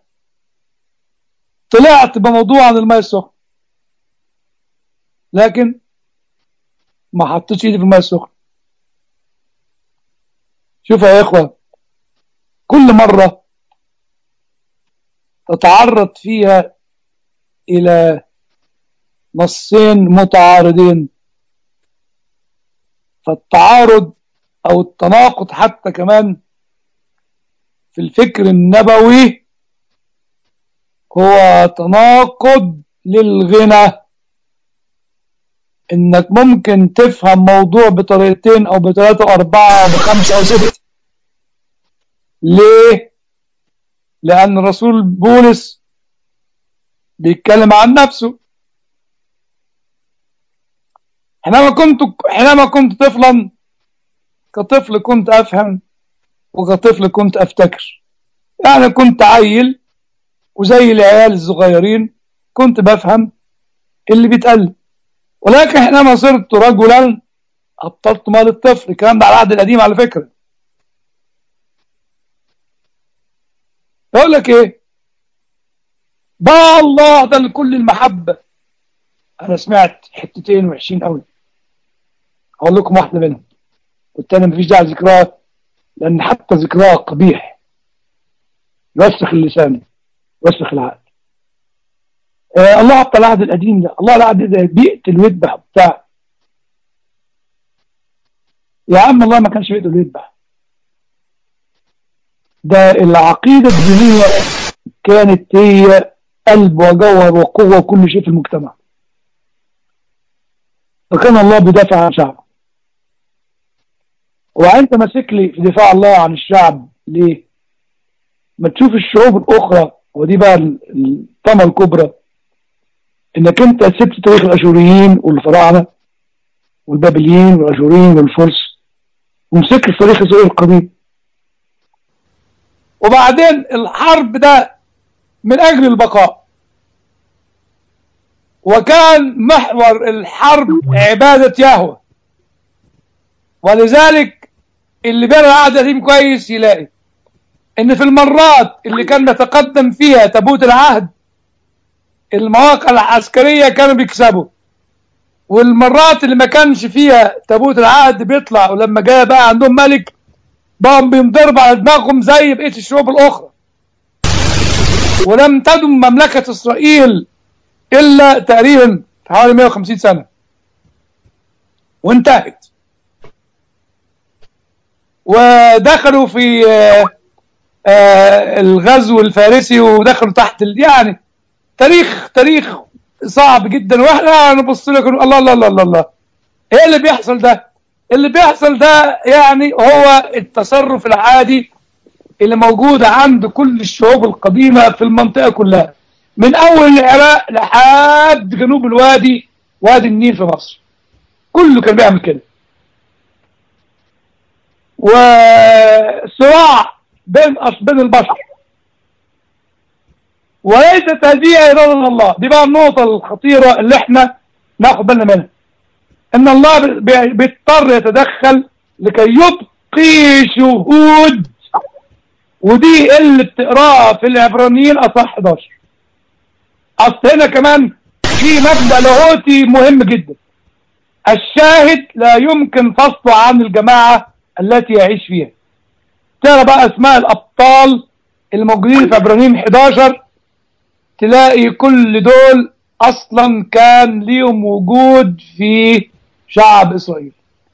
طلعت بموضوع عن الميه السخنه لكن ما حطيتش ايدي في الميه السخنه. شوف يا اخوه، كل مره تتعرض فيها الى نصين متعارضين، فالتعارض او التناقض حتى كمان في الفكر النبوي هو تناقض للغنى. انك ممكن تفهم موضوع بطريقتين او بثلاثة او اربعة او بخمسة او ستة. ليه؟ لان الرسول بولس بيتكلم عن نفسه. حينما كنت طفلا، كطفل كنت افهم وكطفل كنت أفتكر، يعني كنت عيل وزي العيال الصغيرين كنت بفهم اللي بيتقال، ولكن حينما صرت رجلا أبطلت مال الطفل. الكلام ده على العهد القديم على فكرة. يقول لك إيه؟ ده الله ده لكل المحبة. أنا سمعت حتتين وحشين قوي، أقول لكم واحدة منهم والتاني مفيش داعي ذكرها، لأن حتى ذكرها قبيح، يوسخ اللسان يوسخ العقل. الله حتى العهد القديم ده، الله العهد ده بيقتل ويذبح بتاع. يا عم الله ما كانش بيقتل ويذبح، ده العقيدة الدينية كانت هي قلب وجوهر وقوة وكل شيء في المجتمع، فكان الله بيدافع عن شعبه. وانت ماسك لي في دفاع الله عن الشعب ليه؟ ما تشوف الشعوب الاخرى، ودي بقى الطامة الكبرى، انك انت سبت تاريخ الاشوريين والفراعنه والبابليين والاشوريين والفرس ومسكت في تاريخ اسرائيل القديم. وبعدين الحرب ده من اجل البقاء، وكان محور الحرب عباده يهوه. ولذلك اللي بيرى العهد القديم كويس يلاقي ان في المرات اللي كان يتقدم فيها تابوت العهد المواقع العسكريه كانوا بيكسبوا، والمرات اللي ما كانش فيها تابوت العهد بيطلع، ولما جاء بقى عندهم ملك بقوا بينضربوا على دماغهم زي بقيه الشعوب الاخرى. ولم تدم مملكه اسرائيل الا تقريبا حوالي 150 سنه وانتهت، ودخلوا في الغزو الفارسي ودخلوا تحت يعني تاريخ صعب جدا. واحنا نبص لك الله الله الله الله، ايه اللي بيحصل ده؟ اللي بيحصل ده يعني هو التصرف العادي اللي موجود عند كل الشعوب القديمة في المنطقة كلها، من اول العراق لحد جنوب الوادي، وادي النيل في مصر، كله كان بيعمل كده. وصراع بين البشر، وليست هذه إرادة الله. دي بقى النقطة الخطيرة اللي احنا ناخد بالنا منها، ان الله بيضطر يتدخل لكي يبقي شهود. ودي اللي بتقراها في العبرانيين اصح 11. اصل هنا كمان في مبدأ لاهوتي مهم جدا، الشاهد لا يمكن فصله عن الجماعة التي يعيش فيها. ترى بقى اسماء الابطال الموجودين في عبرانيين 11 تلاقي كل دول اصلا كان ليهم وجود في شعب اسرائيل.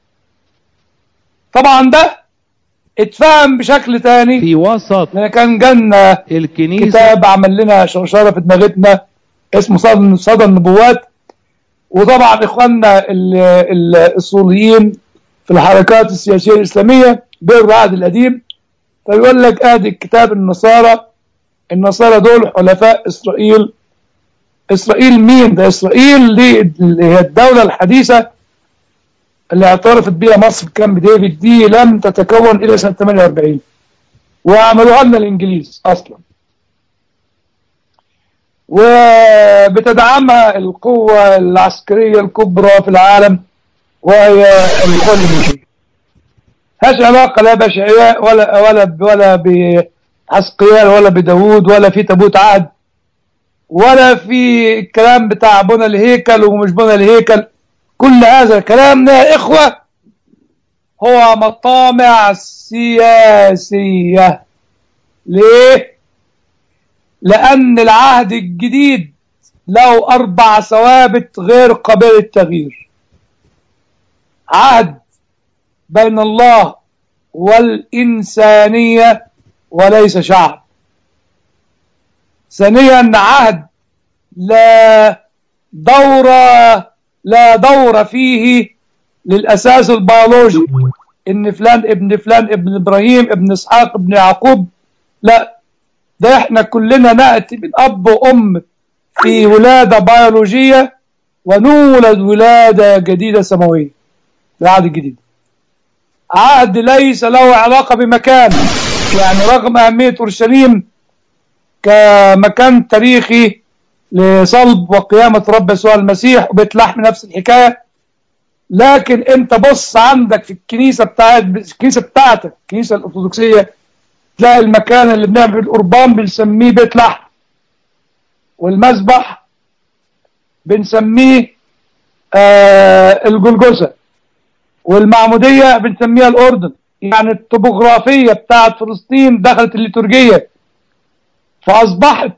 طبعا ده اتفهم بشكل تاني في وسط لان كان جالنا الكنيسة كتاب عمل لنا شرشرة في دماغتنا اسمه صدى النبوات. وطبعا اخواننا الاصوليين في الحركات السياسية الاسلامية بيقروا العهد القديم، فيقول لك ادي الكتاب النصارى دول حلفاء اسرائيل. اسرائيل مين ده؟ اسرائيل دي اللي هي الدولة الحديثة اللي اعترفت بيها مصر كامب ديفيد، دي لم تتكون الى سنة 48 وعملوها لنا الانجليز اصلا، وبتدعمها القوة العسكرية الكبرى في العالم وهي القوة الامريكية. هاش علاقة لا بشعياء ولا بعسقيال ولا بداود ولا في تابوت عهد ولا في الكلام بتاع بنى الهيكل ومش بنى الهيكل. كل هذا الكلام ده يا إخوة هو مطامع سياسية. ليه؟ لأن العهد الجديد له 4 ثوابت غير قابلة للتغيير. عهد بين الله والإنسانية وليس شعب. ثانيا عهد لا دور فيه للأساس البيولوجي، إن فلان ابن إبراهيم ابن إسحاق ابن يعقوب. لا، ده إحنا كلنا نأتي من أب وأم في ولادة عهد ليس له علاقة بمكان، يعني رغم أهمية أورشليم كمكان تاريخي لصلب وقيامة رب يسوع المسيح، وبيت لحم نفس الحكاية، لكن انت بص عندك في الكنيسة بتاعتك الكنيسة الأرثوذكسية، تلاقي المكان اللي بنعمل القربان بنسميه بيت لحم، والمذبح بنسميه الجلجثة، والمعمودية بنسميها الأردن. يعني الطبوغرافية بتاعت فلسطين دخلت الليتورجية، فأصبح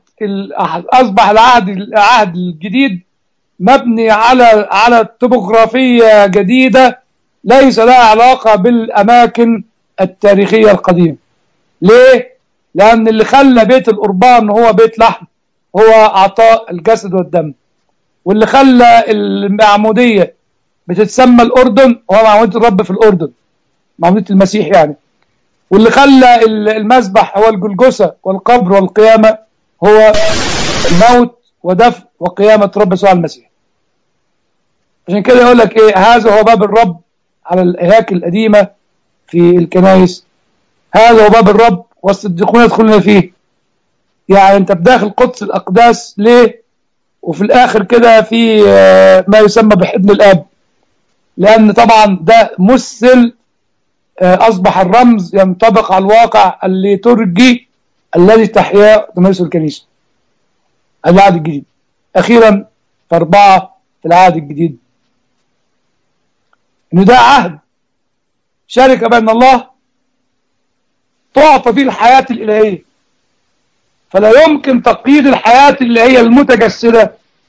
العهد الجديد مبني على طبوغرافية جديدة ليس لها علاقة بالأماكن التاريخية القديمة. ليه؟ لأن اللي خلى بيت القربان هو بيت لحم هو عطاء الجسد والدم، واللي خلى المعمودية بتتسمى الأردن هو معمودية الرب في الأردن، معمودية المسيح يعني، واللي خلى المذبح هو الجلجثة والقبر والقيامة هو الموت ودفن وقيامة رب يسوع المسيح. عشان كده يقول لك ايه، هذا هو باب الرب على الهياكل القديمة في الكنائس، هذا هو باب الرب والصديقون يدخلون فيه. يعني انت بداخل قدس الأقداس ليه؟ وفي الآخر كده في ما يسمى بحضن الآب، لأن طبعا ده مثل أصبح الرمز ينطبق على الواقع الليتورجي الذي تحياه تمارسه الكنيسة. العهد الجديد أخيرا في 4 في العهد الجديد، إن ده عهد شركة بين الله تعطى فيه الحياة الإلهية، فلا يمكن تقييد الحياة الإلهية المتجسدة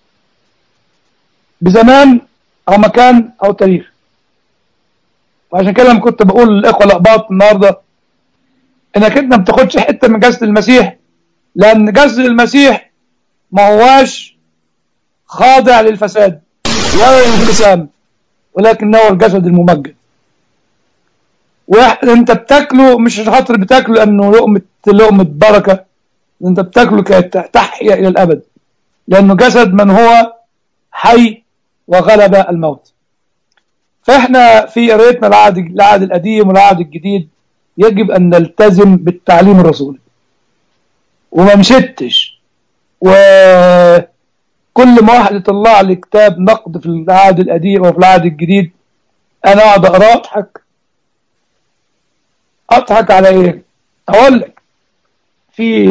بزمان أو مكان أو تاريخ. وعشان كده لما كنت بقول للإخوة الأقباط النهاردة إنك أنت ما بتاخدش حتة من جسد المسيح، لأن جسد المسيح ما هواش خاضع للفساد ولا للانقسام، ولكنه الجسد الممجد. وانت بتاكله مش خاطر بتاكله لانه لقمه بركه، انت بتاكله كتحيا الى الابد، لانه جسد من هو حي وغلب الموت. فاحنا في قرايتنا العهد القديم والعهد الجديد يجب ان نلتزم بالتعليم الرسولي وما نشتش، وكل ما واحد يطلع لي كتاب نقد في العهد القديم وفي العهد الجديد انا اقعد اقراه اضحك على ايه؟ اقول لك في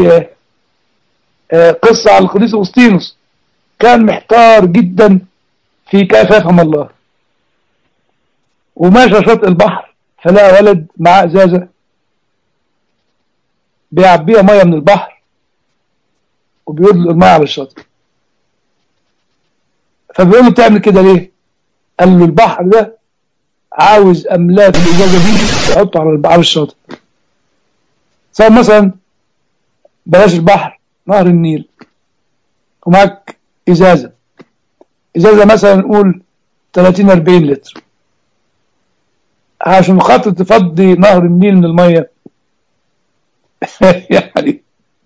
قصة على القديس أغسطينوس، كان محتار جدا في كيف يفهم الله، وماشى شاطئ البحر فلقى ولد معاه ازازة بيعبيها مية من البحر وبيدلق المية على الشاطئ، فبيقول له بتعمل كده ليه؟ قال له البحر ده عاوز املاك الازازة دي يحطه على الشاطئ. صار مثلا بلاش البحر، نهر النيل، ومعك ازازة مثلا نقول 30-40 لتر، عشان خاطر تفضي نهر النيل من المية يعني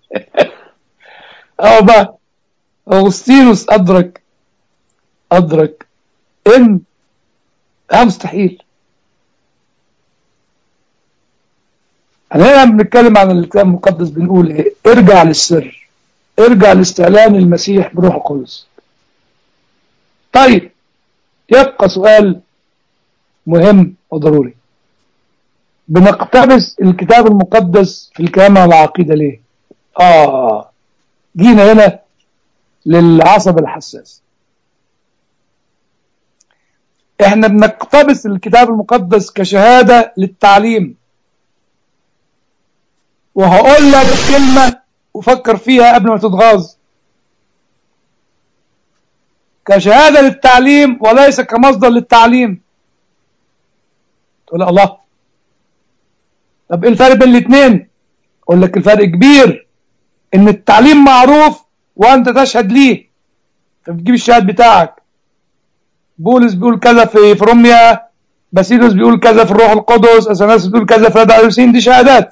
بقى أغسطينوس أدرك إن مستحيل. هنا بنتكلم عن الكتاب المقدس بنقول إيه؟ ارجع للسر، ارجع لاستعلان المسيح بروح القدس. طيب يبقى سؤال مهم وضروري، بنقتبس الكتاب المقدس في الكلام عن العقيدة ليه؟ جينا هنا للعصب الحساس. احنا بنقتبس الكتاب المقدس كشهادة للتعليم، وهقول لك كلمة وفكر فيها قبل ما تتغاظ، كشهادة للتعليم وليس كمصدر للتعليم. تقول الله، طب ايه الفرق بين الاثنين؟ اقول لك الفرق كبير، ان التعليم معروف وانت تشهد ليه، فبتجيب الشهاد بتاعك. بولس بيقول كذا في روميا، باسيلوس بيقول كذا في الروح القدس، اثناس بيقول كذا في رادع، دي شهادات.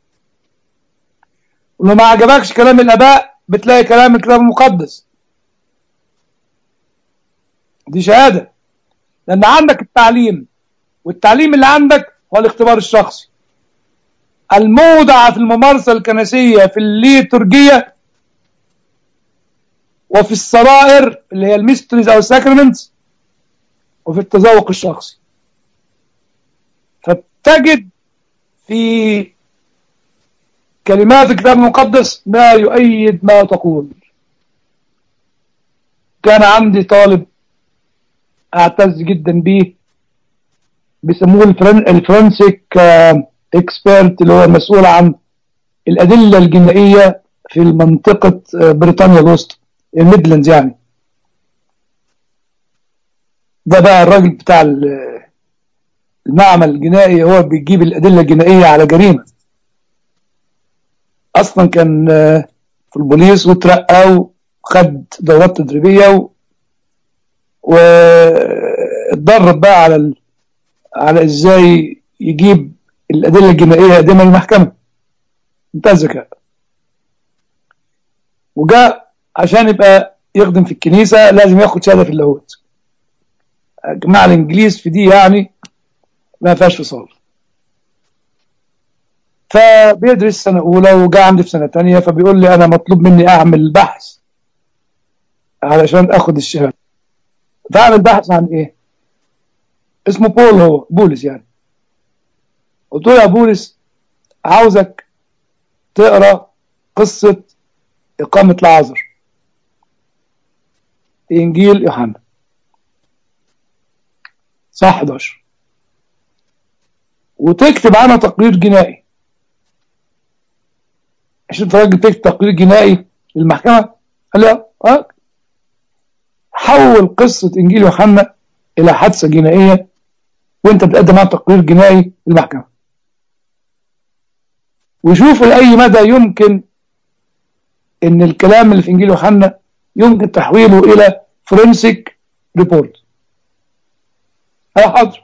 ولو ما عجبكش كلام الاباء بتلاقي كلام الكتاب المقدس، دي شهاده، لان عندك التعليم، والتعليم اللي عندك هو الاختبار الشخصي المودع في الممارسة الكنسية في الليتورجية وفي السرائر اللي هي الميستريز أو الساكرمنتس وفي التذوق الشخصي. فتجد في كلمات الكتاب المقدس ما يؤيد ما تقول. كان عندي طالب أعتز جدا به بيسموه الفرنسيك اكسبيرت، اللي هو المسؤول عن الأدلة الجنائية في منطقة بريطانيا الوسطى، الميدلاندز يعني. ده بقى الراجل بتاع المعمل الجنائي، هو بيجيب الأدلة الجنائية على جريمة. أصلا كان في البوليس وترقى وخد دورات تدريبية واتدرب بقى على ازاي يجيب الأدلة الجنائية يقدمها للمحكمة. انتهى الذكاء. وجاء عشان يبقى يخدم في الكنيسة لازم ياخد شهادة في اللاهوت. جماعة الإنجليز في دي يعني ما فيهاش فصال. فبيدرس سنة أولى وجاء عندي في سنة تانية، فبيقول لي أنا مطلوب مني أعمل بحث علشان أخد الشهادة. فأعمل بحث عن إيه؟ اسمه بول، هو بولس يعني. قلت له يا بولس عاوزك تقرأ قصة إقامة لعازر في إنجيل يوحنا صح 11 وتكتب عنها تقرير جنائي. عشان انت راجل تكتب تقرير جنائي للمحكمة؟ قال لي حول قصة إنجيل يوحنا إلى حادثة جنائية وانت بتقدم عنها تقرير جنائي للمحكمة، وشوفوا لأي مدى يمكن ان الكلام اللي في إنجيل يوحنا يمكن تحويله إلى فرنسيك ريبورت. حاضر.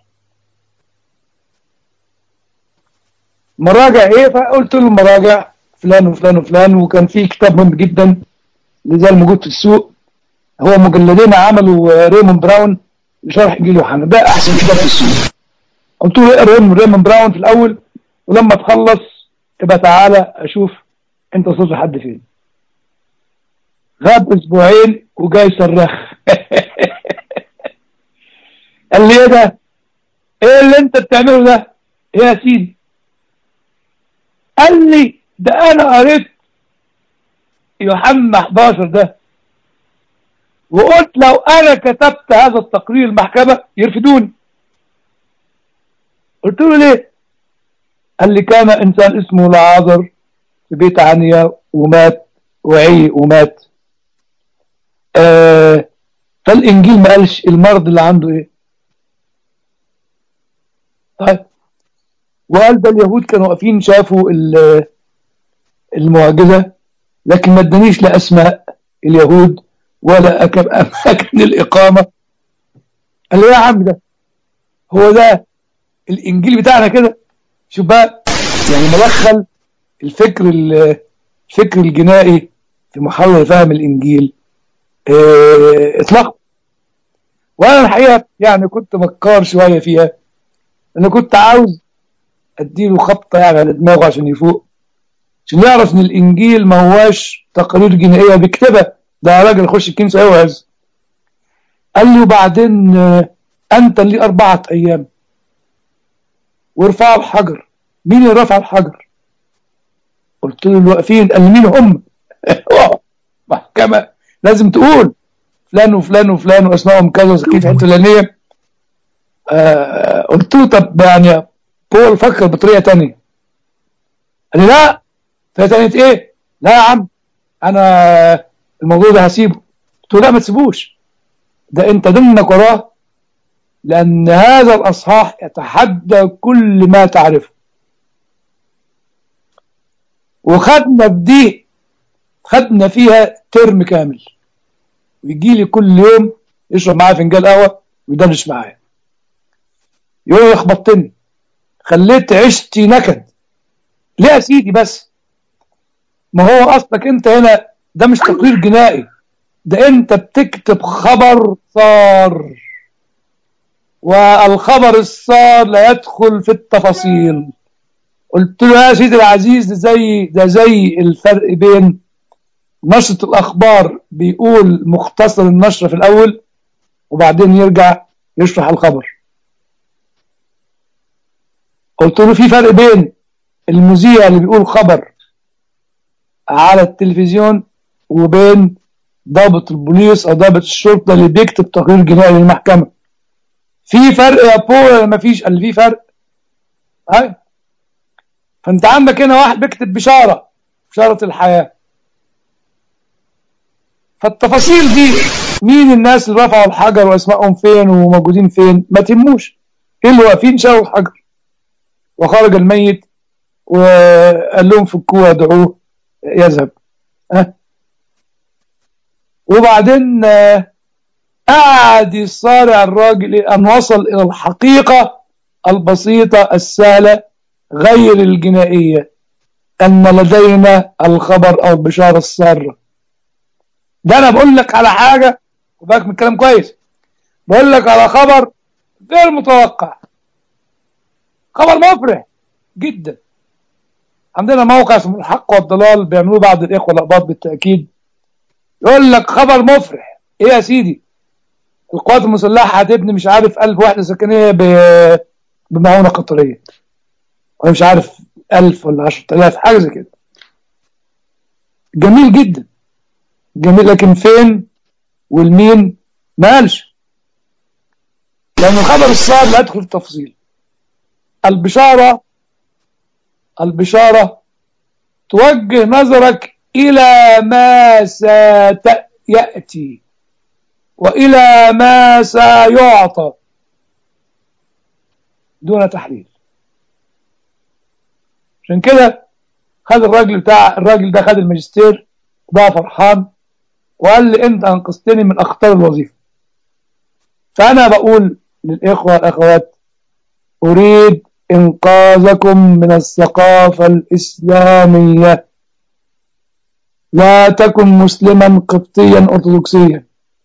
مراجع ايه؟ فقلت له المراجع فلان وفلان وفلان، وكان في كتاب مهم جدا لذلك موجود في السوق، هو مجلدين عملوا ريمون براون لشرح انجيل يوحنا، ده احسن كتاب في السوق. قلت له اقرا ريمون براون في الاول، ولما تخلص تبقى تعالى اشوف انت وصلت لحد فين. غاب اسبوعين وجاي صرخ قال لي ايه ده؟ ايه اللي انت بتعمله ده؟ ايه يا سيدي؟ قال لي ده انا قريت يوحنا 11 ده وقلت لو انا كتبت هذا التقرير المحكمة يرفدوني. قلت له ليه؟ قال لي كان انسان اسمه لعازر في بيت عنيا ومات وعي ومات. فالانجيل ما قالش المرض اللي عنده ايه. طيب وقال ده اليهود كانوا واقفين شافوا المعجزة، لكن ما ادانيش لا اسماء اليهود ولا اماكن الاقامة. قال لي يا عم ده هو ده الانجيل بتاعنا كده؟ شوف بقى يعني مدخل الفكر الجنائي في محاولة فهم الانجيل اطلاقا. وانا الحقيقة يعني كنت مكار شوية فيها، انا كنت عاوز اديله خبطة يعني على دماغه عشان يفوق، عشان يعرف ان الانجيل ما هواش تقارير جنائية بيكتبها، ده راجل يخش الكنيسة يوعظ. قال لي وبعدين انت لي 4 ايام وارفعوا الحجر. مين اللي رفع الحجر؟ قلت له الواقفين. قال لي مين هم؟ محكمة لازم تقول فلان وفلان وفلان واسمائهم كذا وسكين في حته فلانيه. قلت له طب يعني بول فكر بطريقه ثانيه. قال لي لا. طريقه ثانيه ايه؟ لا يا عم انا الموضوع ده هسيبه. قلت له لا ما تسيبوش، ده انت ضمنك وراه، لان هذا الاصحاح يتحدى كل ما تعرفه. وخدنا بدي خدنا فيها ترم كامل، ويجي لي كل يوم يشرب معايا فنجان قهوه ويدردش معايا. يقول لي خبطتني، خليت عشتي نكد. ليه يا سيدي بس؟ ما هو اصلك انت هنا ده مش تقرير جنائي، ده انت بتكتب خبر صار والخبر السار لا يدخل في التفاصيل. قلت له يا سيدي العزيز، ده زي الفرق بين نشرة الأخبار بيقول مختصر النشرة في الأول وبعدين يرجع يشرح الخبر. قلت له في فرق بين المذيع اللي بيقول خبر على التلفزيون وبين ضابط البوليس أو ضابط الشرطة اللي بيكتب تقرير جنائي للمحكمة. في فرق يا بول ولا مفيش؟ قال لي في فرق. هاي فأنت عندك هنا واحد بيكتب بشارة الحياة، فالتفاصيل دي مين الناس اللي رفعوا الحجر واسمائهم فين وموجودين فين ما تهموش. ايه اللي واقفين شالوا الحجر وخرج الميت وقال لهم فكوه ادعوه يذهب. وبعدين قعد يصارع الراجل ان وصل الى الحقيقه البسيطه السهله غير الجنائيه، ان لدينا الخبر او البشاره الساره. ده انا بقول لك على حاجه، وباك من الكلام كويس، بقول لك على خبر غير متوقع، خبر مفرح جدا. عندنا موقع اسمه الحق والضلال بيعملوه بعض الاخوه الاقباط بالتاكيد، يقول لك خبر مفرح. ايه يا سيدي؟ القوات المسلحه هتبني مش عارف 1000 وحده سكنيه بمعونه قطريه، ولا مش عارف 1000 ولا 10000 حاجه زي كده. جميل جدا، جميل، لكن فين والمين ما قالش، لان الخبر الصار لا يدخل في التفصيل. البشاره توجه نظرك إلى ما سيأتي وإلى ما سيعطى دون تحليل. عشان كده خد الراجل ده خد الماجستير وبقى فرحان وقال لي أنت أنقذتني من أخطار الوظيفة. فأنا بقول للإخوة والأخوات أريد إنقاذكم من الثقافة الإسلامية. لا تكن مسلما قبطيا أرثوذكسيا،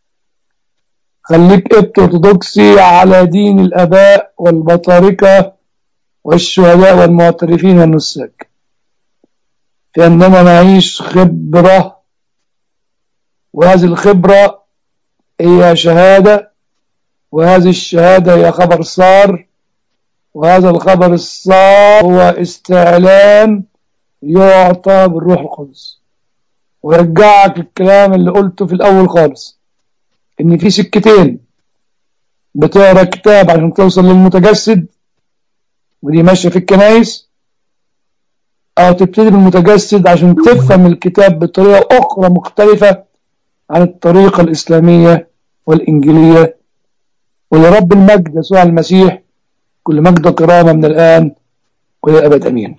خليك أرثوذكسي على دين الآباء والبطاركة والشهداء والمعترفين والنساك، فإننا نعيش خبرة، وهذه الخبرة هي شهادة، وهذه الشهادة هي خبر صار، وهذا الخبر الصار هو استعلان يعطى بالروح القدس. ويرجعك الكلام اللي قلته في الأول خالص، إن في سكتين: بتقرا كتاب عشان توصل للمتجسد ودي ماشية في الكنائس، أو تبتدي بالمتجسد عشان تفهم الكتاب بطريقة أخرى مختلفة عن الطريقة الإسلامية والإنجيلية. ولرب المجد يسوع المسيح كل مجد وكرامة من الآن وإلى الأبد أمين.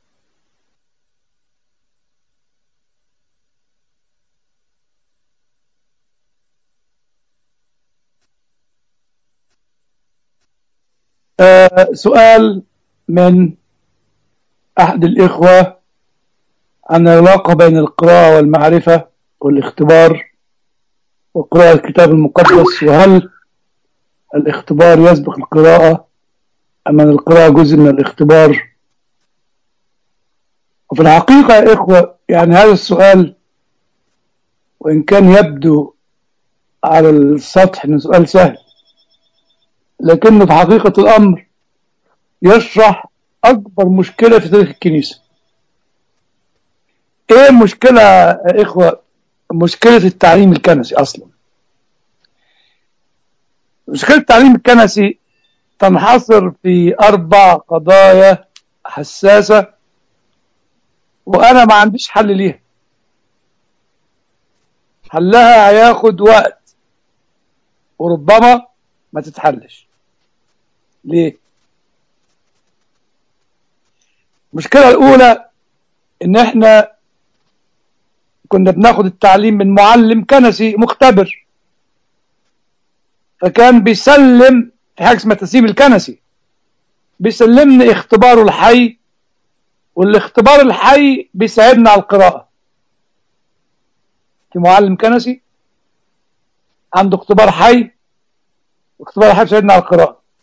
سؤال من أحد الإخوة عن العلاقة بين القراءة والمعرفة والاختبار وقراءة الكتاب المقدس، وهل الاختبار يسبق القراءة أم أن القراءة جزء من الاختبار؟ وفي الحقيقة يا إخوة يعني هذا السؤال وإن كان يبدو على السطح أنه سؤال سهل، لكنه في حقيقة الأمر يشرح أكبر مشكلة في تاريخ الكنيسة. إيه المشكلة يا إخوة؟ مشكلة التعليم الكنسي. أصلا مشكلة التعليم الكنسي تنحصر في 4 قضايا حساسة، وأنا ما عنديش حل ليها. حلها هياخد وقت وربما ما تتحلش. ليه؟ المشكلة الأولى إن إحنا كنا بناخد التعليم من معلم كنسي مختبر، فكان بيسلم في حاجة اسمها تسليم الكنسي، بيسلمني اختباره الحي، والاختبار الحي بيساعدنا على القراءة. في معلم كنسي عنده اختبار حي، واختبار الحي بيساعدنا على القراءة.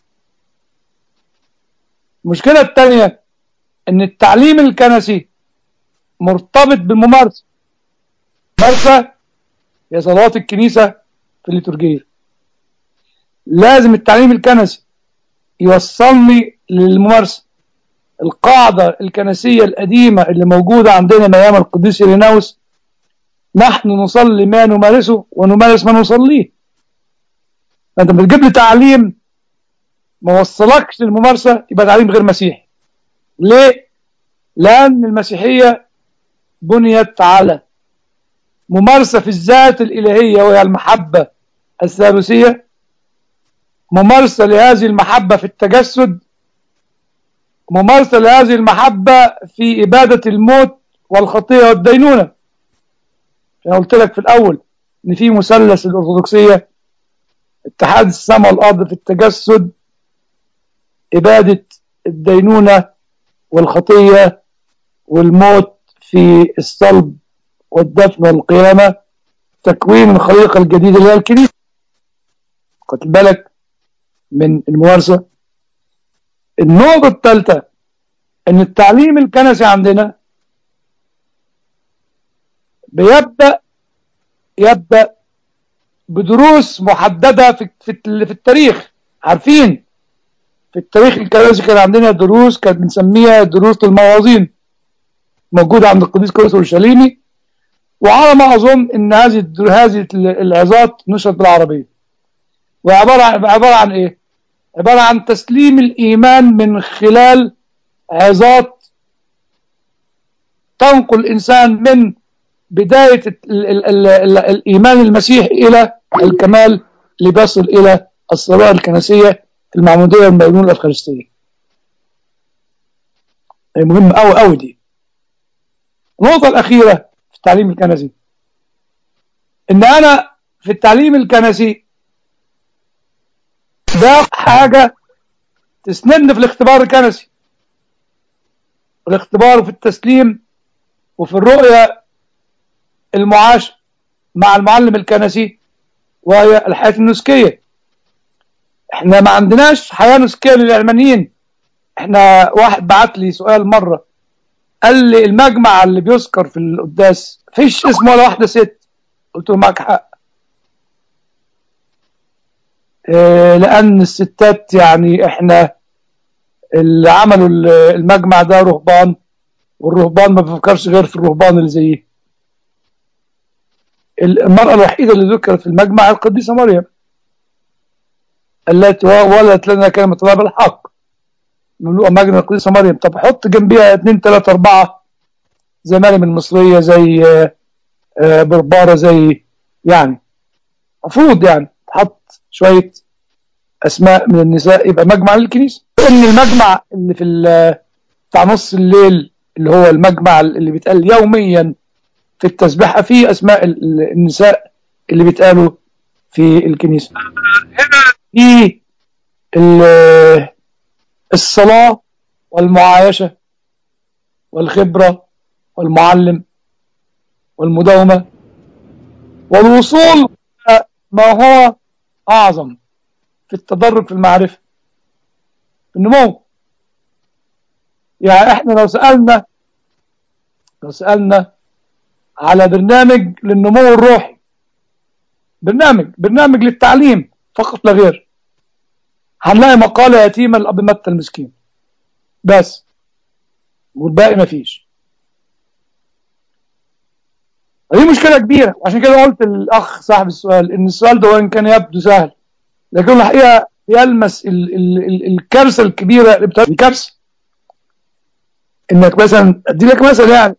المشكلة الثانية ان التعليم الكنسي مرتبط بالممارسة. ممارسة هي صلوات الكنيسة في الليتورجية. لازم التعليم الكنسي يوصلني للممارسة. القاعدة الكنسية القديمة اللي موجودة عندنا من أيام القديس إيريناوس: نحن نصلي ما نمارسه ونمارس ما نصليه. فأنت بتجيب لي تعليم ما وصلكش للممارسة، يبقى تعليم غير مسيحي. ليه؟ لأن المسيحية بنيت على ممارسة في الذات الإلهية وهي المحبة الثالوثية، ممارسة لهذه المحبة في التجسد، ممارسة لهذه المحبة في إبادة الموت والخطية والدينونة. أنا قلت لك في الأول إن في مثلث الأرثوذكسية: اتحاد السماء والأرض في التجسد، إبادة الدينونة والخطية والموت في الصلب والدفن والقيامة، تكوين الخليقة الجديدة اللي هي الكنيسة. خد بالك من الممارسة. النقطة الثالثة ان التعليم الكنسي عندنا يبدأ بدروس محددة في التاريخ. عارفين في التاريخ الكنسي كان عندنا دروس كانت بنسميها دروس الموعظين، موجودة عند القديس كيرلس الأورشليمي، وعلى ما أظن ان هذه العظات نشرت بالعربية، وعبارة عن ايه؟ عبارة عن تسليم الإيمان من خلال عظات تنقل الإنسان من بداية الإيمان المسيحي إلى الكمال اللي بيصل إلى الصلاة الكنسية المعمودية والميمون الأفخارستية. هي مهمة أوي أوي دي. النقطة الأخيرة في التعليم الكنسي إن أنا في التعليم الكنسي ده حاجة تسندني في الاختبار الكنسي، الاختبار في التسليم وفي الرؤية المعاش مع المعلم الكنسي، وهي الحياة النسكية. احنا ما عندناش حياة نسكية للعلمانيين. احنا واحد بعت لي سؤال مرة قال لي المجمع اللي بيذكر في القداس فيش اسمه ولا واحدة ست. قلت له معك حق، لأن الستات يعني احنا اللي عملوا المجمع ده رهبان، والرهبان ما بيفكرش غير في الرهبان اللي زيه. المرأة الوحيدة اللي ذكرت في المجمع القديسة مريم التي ولدت لنا كلمة الله بالحق، مملوءة مجد القديسة مريم. طب حط جنبيها 2 3 4 زي مريم المصرية، زي بربارة، زي يعني المفروض يعني تحط شوية أسماء من النساء يبقى مجمع للكنيسة. إن المجمع اللي في بتاع نص الليل اللي هو المجمع اللي بيتقال يوميا في التسبيحة فيه أسماء النساء اللي بيتقالوا في الكنيسة. هنا في الصلاة والمعايشة والخبرة والمعلم والمداومة والوصول ما هو أعظم في التدرج في المعرفة، في النمو. يعني احنا لو سألنا على برنامج للنمو الروحي، برنامج للتعليم فقط لا غير، هنلاقي مقالة يتيمة للأب متى المسكين بس، والباقي مفيش. دي مشكلة كبيرة. عشان كده قلت للأخ صاحب السؤال إن السؤال ده وإن كان يبدو سهل لكن الحقيقة يلمس الكارثة الكبيرة اللي بتبقى كارثة. إنك مثلا أدي لك مثل، يعني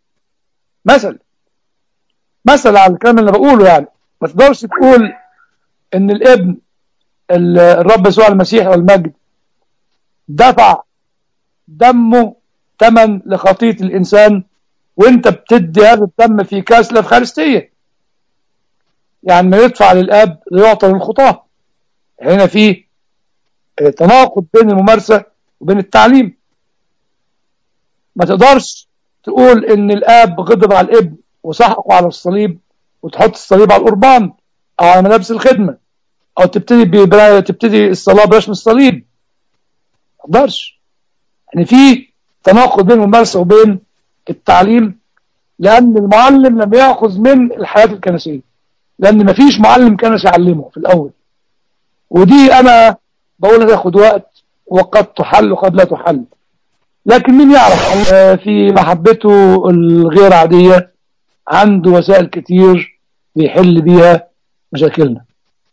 مثل على الكلام اللي بقوله. يعني ما تقدرش تقول إن الابن الرب يسوع المسيح والمجد دفع دمه ثمن لخطية الإنسان وانت بتدي هذا الدم في كاس الأفخارستية. يعني ما يدفع للآب ليعطى للخطاة. هنا في تناقض بين الممارسة وبين التعليم. ما تقدرش تقول ان الآب غضب على الابن وسحقه على الصليب وتحط الصليب على القربان او على ملابس الخدمة او تبتدي الصلاة برسم الصليب. ما تقدرش. يعني في تناقض بين الممارسة وبين التعليم، لأن المعلم لم يأخذ من الحياة الكنسية، لأن مفيش معلم كنسي يعلمه في الأول. ودي أنا بقول هتاخد وقت، وقد تحل وقد لا تحل، لكن مين يعرف. في محبته الغير عادية عنده وسائل كتير بيحل بيها مشاكلنا.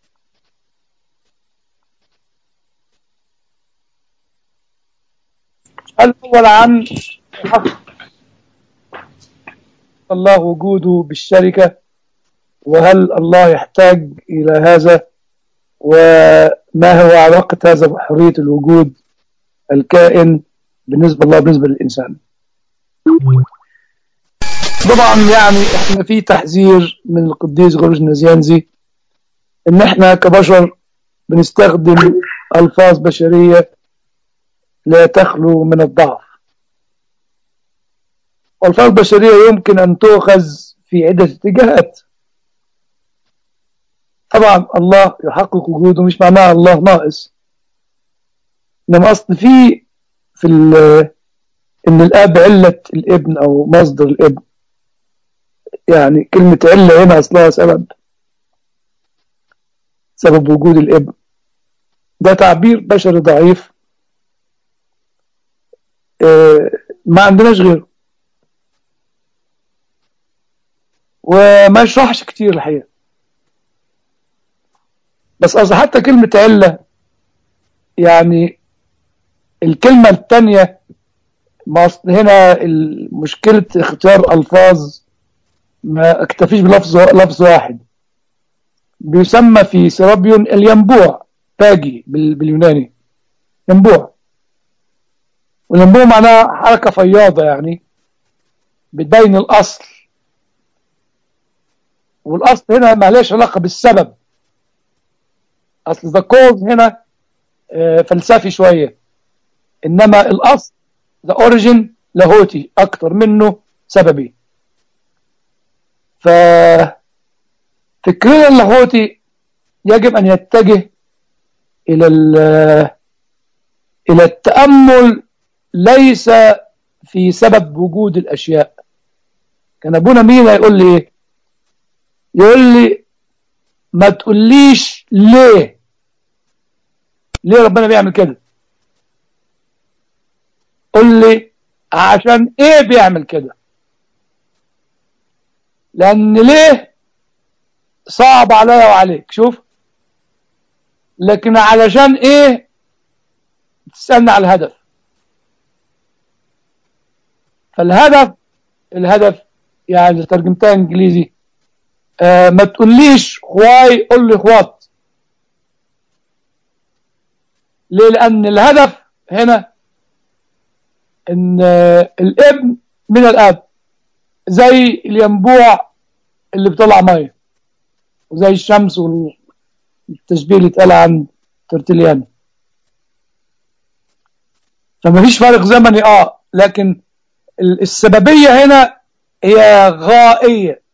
الأول عن الله وجوده بالشركة، وهل الله يحتاج إلى هذا، وما هو علاقة هذا بحرية الوجود الكائن بالنسبة لله بالنسبة للإنسان. طبعا يعني احنا في تحذير من القديس غوريوس النزيانزي ان احنا كبشر بنستخدم الفاظ بشرية لا تخلو من الضعف، والفاظ بشرية يمكن ان تؤخذ في عدة اتجاهات. طبعا الله يحقق وجوده مش معناه الله ناقص، انما اصل في ان الاب علة الابن او مصدر الابن، يعني كلمة علة هنا اصلها سبب وجود الابن. ده تعبير بشري ضعيف، ما عندناش غيره، وما يشرحش كتير الحقيقة. بس أصلا حتى كلمة علة، يعني الكلمة التانية، ما أصل هنا مشكلة اختيار ألفاظ ما اكتفيش بلفظ واحد. بيسمى في سيرابيون الينبوع، باجي باليوناني ينبوع، والينبوع معناها حركة فياضة، يعني بتبين الأصل، والأصل هنا ما لهاش علاقة بالسبب. أصل ذا كوز هنا فلسفي شوية، إنما الأصل ذا أوريجين لاهوتي أكتر منه سببي. ففكرنا اللاهوتي يجب أن يتجه إلى التأمل ليس في سبب وجود الأشياء. كان أبونا مينا يقول لي إيه؟ يقول لي ما تقوليش ليه ربنا بيعمل كده، قل لي عشان إيه بيعمل كده. لأن ليه صعب عليا وعليك، شوف، لكن علشان إيه تستنى على الهدف. فالهدف يعني ترجمتها انجليزي، ما تقوليش why، قول لي what. ليه؟ لان الهدف هنا ان الابن من الاب، زي الينبوع اللي بيطلع ميه، وزي الشمس، والتشبيه اللي اتقال عن ترتليان. فما فيش فارق زمني، لكن السببية هنا هي غائية،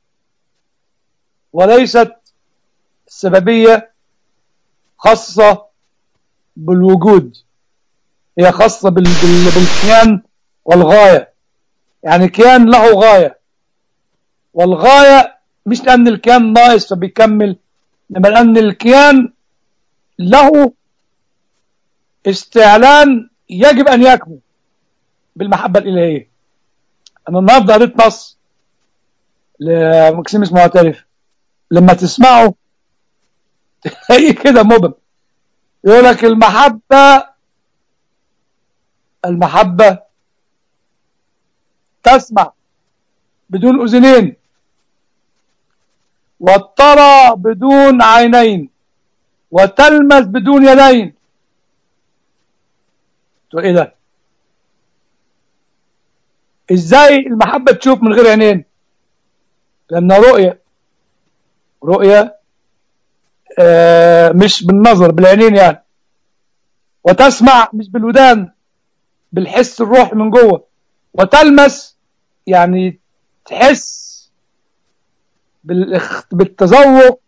وليست السببية خاصة بالوجود، هي خاصة بالكيان والغاية. يعني كيان له غاية، والغاية مش لأن الكيان ناقص فبيكمل، إنما لأن الكيان له استعلان يجب أن يكمل بالمحبة الإلهية. أنا النهارده قريت نص لمكسيموس معترف، لما تسمعه تلاقيه كده مبهم. يقول لك المحبة تسمع بدون أذنين، وترى بدون عينين، وتلمس بدون يدين. تقول ايه ده؟ ازاي المحبة تشوف من غير عينين؟ لأنها رؤية مش بالنظر بالعينين يعني، وتسمع مش بالودان بالحس الروحي من جوه، وتلمس يعني تحس بالتذوق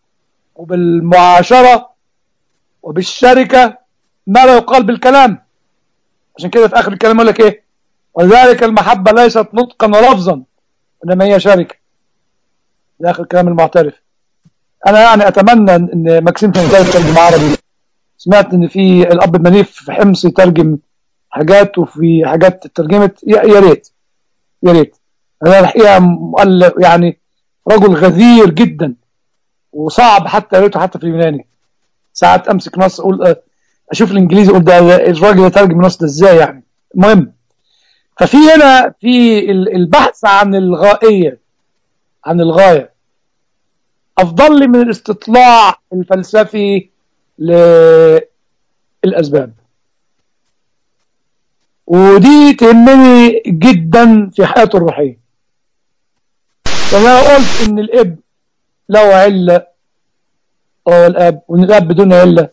وبالمعاشرة وبالشركة ما لا يقال بالكلام. عشان كده في آخر الكلام يقول لك إيه؟ ولذلك المحبة ليست نطقا ولفظا إنما هي شركة. ده آخر الكلام المعترف. أنا يعني أتمنى إن ماكسيم كان يترجم عربي. سمعت إن في الأب منيف في حمص يترجم حاجات، وفي حاجات ترجمت. يا ريت يا ريت. أنا الحقيقة مؤلف يعني رجل غزير جدا، وصعب حتى قريته حتى في اليوناني. ساعات امسك نص اقول اشوف الانجليزي اقول ده الراجل يترجم النص ده ازاي يعني. المهم، ففي هنا في البحث عن الغائيه، عن الغايه، افضل لي من الاستطلاع الفلسفي للاسباب. ودي تهمني جدا في حياته الروحيه. فانا قلت ان الاب له عله هو الاب، وان الاب بدون عله،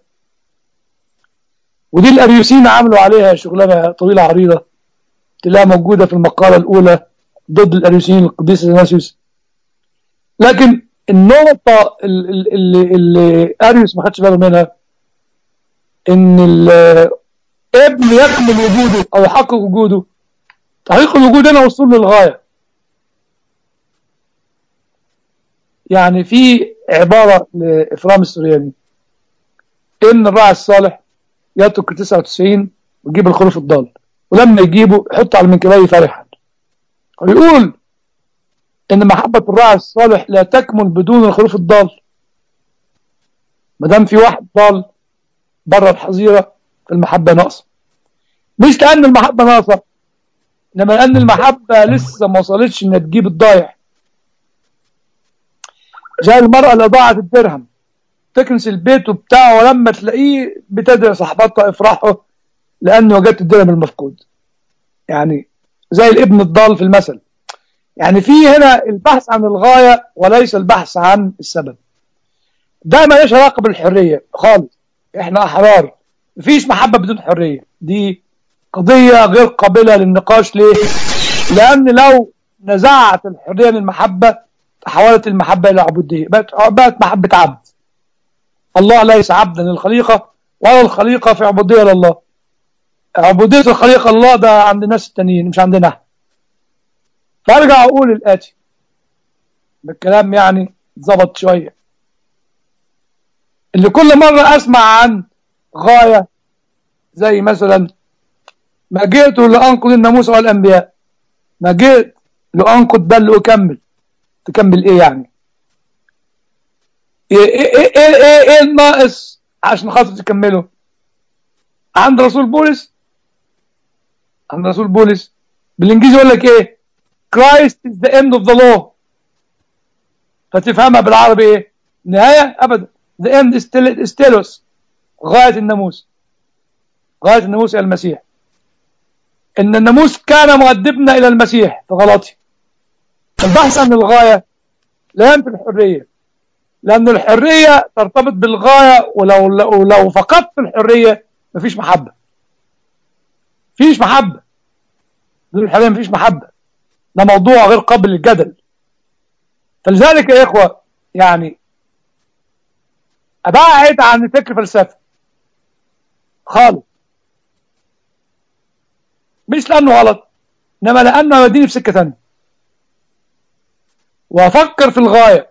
ودي الاريوسيين عملوا عليها شغلانه طويله عريضه تلاقيها موجوده في المقاله الاولى ضد الاريوسيين القديس اثناسيوس. لكن النقطه اللي اريوس ما خدش باله منها ان الابن يكمل وجوده او يحقق وجوده. تحقيق الوجود هنا وصول للغايه. يعني في عباره لافرام السورياني ان الراعي الصالح يترك 99 ويجيب الخروف الضال، ولما يجيبه يحط على المنكبيه فرحا. ويقول ان محبه الراعي الصالح لا تكمل بدون الخروف الضال. ما دام في واحد ضال بره الحظيره فالمحبه ناقصه. مش لان المحبه ناقصه، انما لان المحبه لسه ما وصلتش انها تجيب الضايع. زي المراه اللي ضاعت الدرهم تكنس البيت وبتاعه، ولما تلاقيه بتدعي صاحبتها افرحوا لان وجدت الدرهم المفقود. يعني زي الابن الضال في المثل. يعني في هنا البحث عن الغايه وليس البحث عن السبب. ده ماليش علاقه بالحريه خالص. احنا احرار، مفيش محبه بدون حريه. دي قضيه غير قابله للنقاش. ليه؟ لان لو نزعت الحريه من المحبه تحولت المحبه الى عبوديه، بقت محبه عبد. الله ليس عبدا للخليقه ولا الخليقه في عبوديه لله. عبوديه الخليقه الله ده عند الناس التانيين مش عندنا احنا. فارجع اقول الاتي بالكلام يعني اتظبط شويه. اللي كل مرة أسمع عن غاية زي مثلا ما جئت لأنقض الناموس والأنبياء، ما جئت لأنقض بل لأكمل. تكمل إيه يعني؟ إيه الناقص عشان خاطر تكمله؟ عند رسول بولس، عند رسول بولس بالإنجليزي يقول لك إيه؟ Christ is the end of the law. فتفهمها بالعربي إيه؟ نهاية أبدا. The end is telos. غاية الناموس، غاية الناموس إلى المسيح. إن الناموس كان مؤدبنا إلى المسيح في غلطي. البحث عن الغاية لا ينفي الحرية، لأن الحرية ترتبط بالغاية. ولو فقدت الحرية مفيش محبة. مفيش محبة بدون الحرية، مفيش محبة. ده موضوع غير قابل للجدل. فلذلك يا إخوة يعني أبعد عن الفكر فلسفي خالص، مش لأنه غلط إنما لأنه يوديني في سكة ثانية. وأفكر في الغاية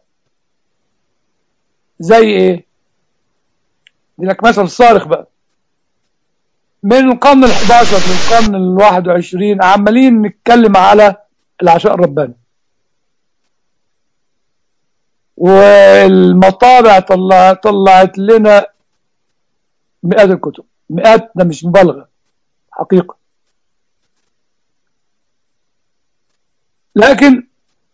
زي إيه؟ دي لك مثل صارخ بقى. من القرن ال11 للقرن ال21 عمالين نتكلم على العشاء الرباني، والمطابع طلعت لنا مئات الكتب، مئات، ده مش مبالغة حقيقة. لكن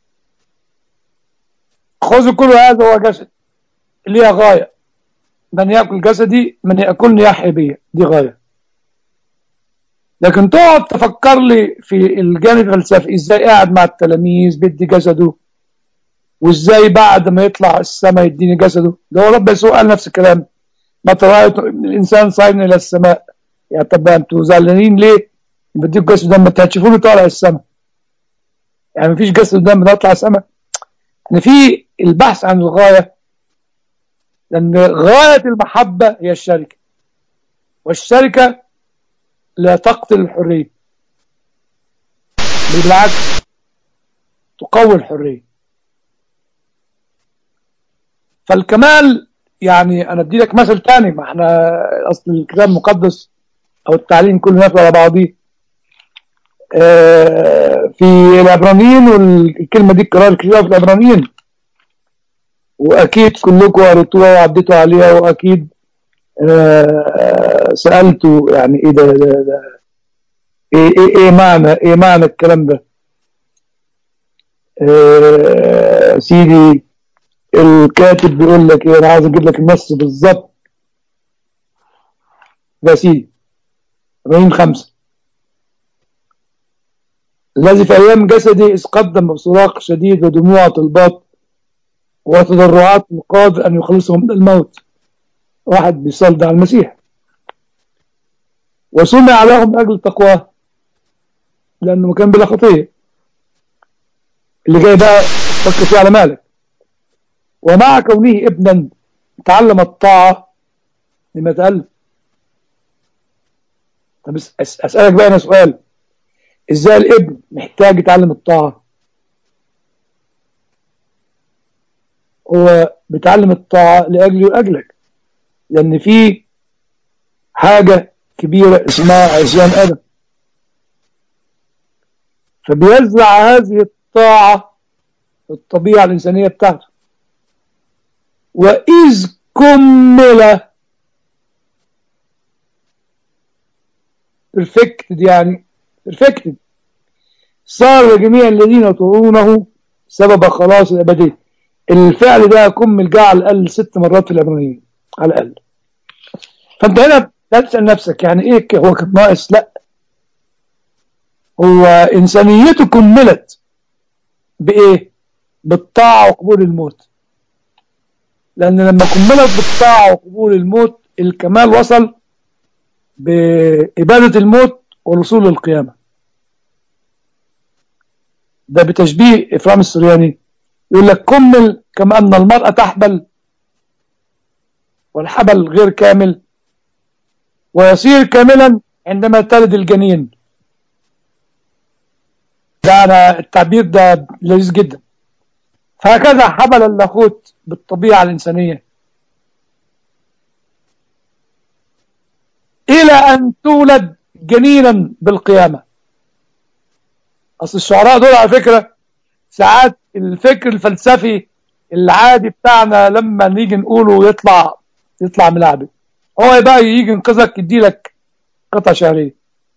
خذوا كل هذا هو جسد ليها غاية. من يأكل جسدي من يأكلني يحيى بي، دي غاية. لكن تقعد تفكر لي في الجانب الفلسفي ازاي قاعد مع التلاميذ بيدي جسده، وازاي بعد ما يطلع السماء يديني جسده. ده هو رب يسوع قال نفس الكلام: متى رأيت الانسان صاعدا الى السماء. يعني طب انتوا زعلانين ليه؟ بديك جسد لما تشوفوني طالع السماء. يعني مفيش جسد لما نطلع السماء. يعني في البحث عن الغايه، لان غايه المحبه هي الشركه، والشركه لا تقتل الحرية، بل بالعكس تقوي الحرية. فالكمال يعني أنا أدي لك مثل تاني، ما احنا أصل الكتاب المقدس أو التعليم كله نافع على بعضيه. في العبرانيين، والكلمة دي كرار كتير في العبرانيين، وأكيد كلكم قريتوها وعديتوا عليها، وأكيد سألتوا يعني إيه ده إيه معنى الكلام ده. سيدي الكاتب بيقول لك إيه، أنا عايز أجيب لك النص بالظبط يا سيدي. 40:5: الذي في أيام جسدي إذ قدم بصراخ شديد ودموع طلبات وتضرعات القادر أن يخلصهم من الموت. واحد بيصلي على المسيح، وسمع لهم أجل تقواه لأنه كان بلا خطية. اللي جاي بقى فكر فيه على مالك. ومع كونه ابنا تعلم الطاعة لما تألف. طب أسألك بقى أنا سؤال، إزاي الابن محتاج يتعلم الطاعة؟ هو بيتعلم الطاعة لأجلي وأجلك، لأن في حاجة كبيرة اسمها عصيان آدم، فبيزرع هذه الطاعة الطبيعة الإنسانية بتاعته. وإذ كمل perfected، يعني perfected صار جميع الذين يطيعونه سبب خلاص الأبدية. الفعل ده كمل جاء على الأقل 6 مرات في العبرانيين على الأقل. فأنت هنا تسأل نفسك يعني إيه هو كان ناقص؟ لا، هو إنسانيته كملت بإيه؟ بالطاعة وقبول الموت. لأن لما كملت بالطاعة وقبول الموت الكمال وصل بإبادة الموت والوصول للقيامة. ده بتشبيه إفرام السرياني، يقول لك كمل كما أن المرأة تحبل والحبل غير كامل، ويصير كاملا عندما تلد الجنين. ده أنا التعبير ده لذيذ جدا. فهكذا حبل اللاهوت بالطبيعة الإنسانية إلى أن تولد جنينا بالقيامة. أصل الشعراء دول على فكرة ساعات الفكر الفلسفي العادي بتاعنا لما نيجي نقوله يطلع ملعبي. هو بقى يجي ينقذك يديلك قطع شعرية.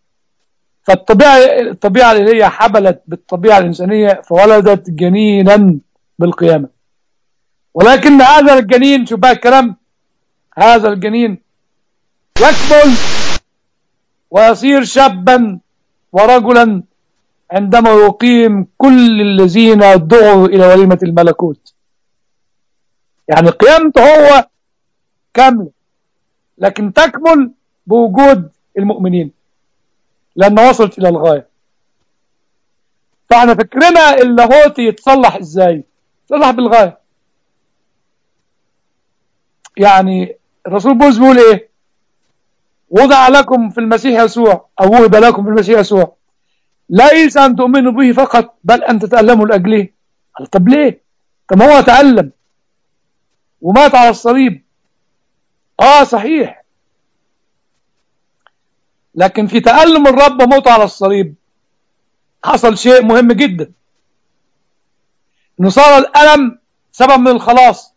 الطبيعة اللي هي حبلت بالطبيعة الإنسانية فولدت جنينا بالقيامة. ولكن هذا الجنين، شوف بقى الكلام، هذا الجنين يكمل ويصير شابا ورجلا عندما يقيم كل الذين دعوا إلى وليمة الملكوت. يعني قيامته هو كاملة، لكن تكمل بوجود المؤمنين لأن وصلت إلى الغاية. فاحنا فكرنا اللاهوتي يتصلح ازاي؟ يتصلح بالغاية. يعني الرسول بولس بيقول ايه؟ وضع لكم في المسيح يسوع، أو وهب لكم في المسيح يسوع ليس أن تؤمنوا به فقط بل أن تتألموا لأجله. طب ليه؟ طب هو تألم ومات على الصليب، صحيح، لكن في تألم الرب وموت على الصليب حصل شيء مهم جدا، انه صار الألم سبب من الخلاص.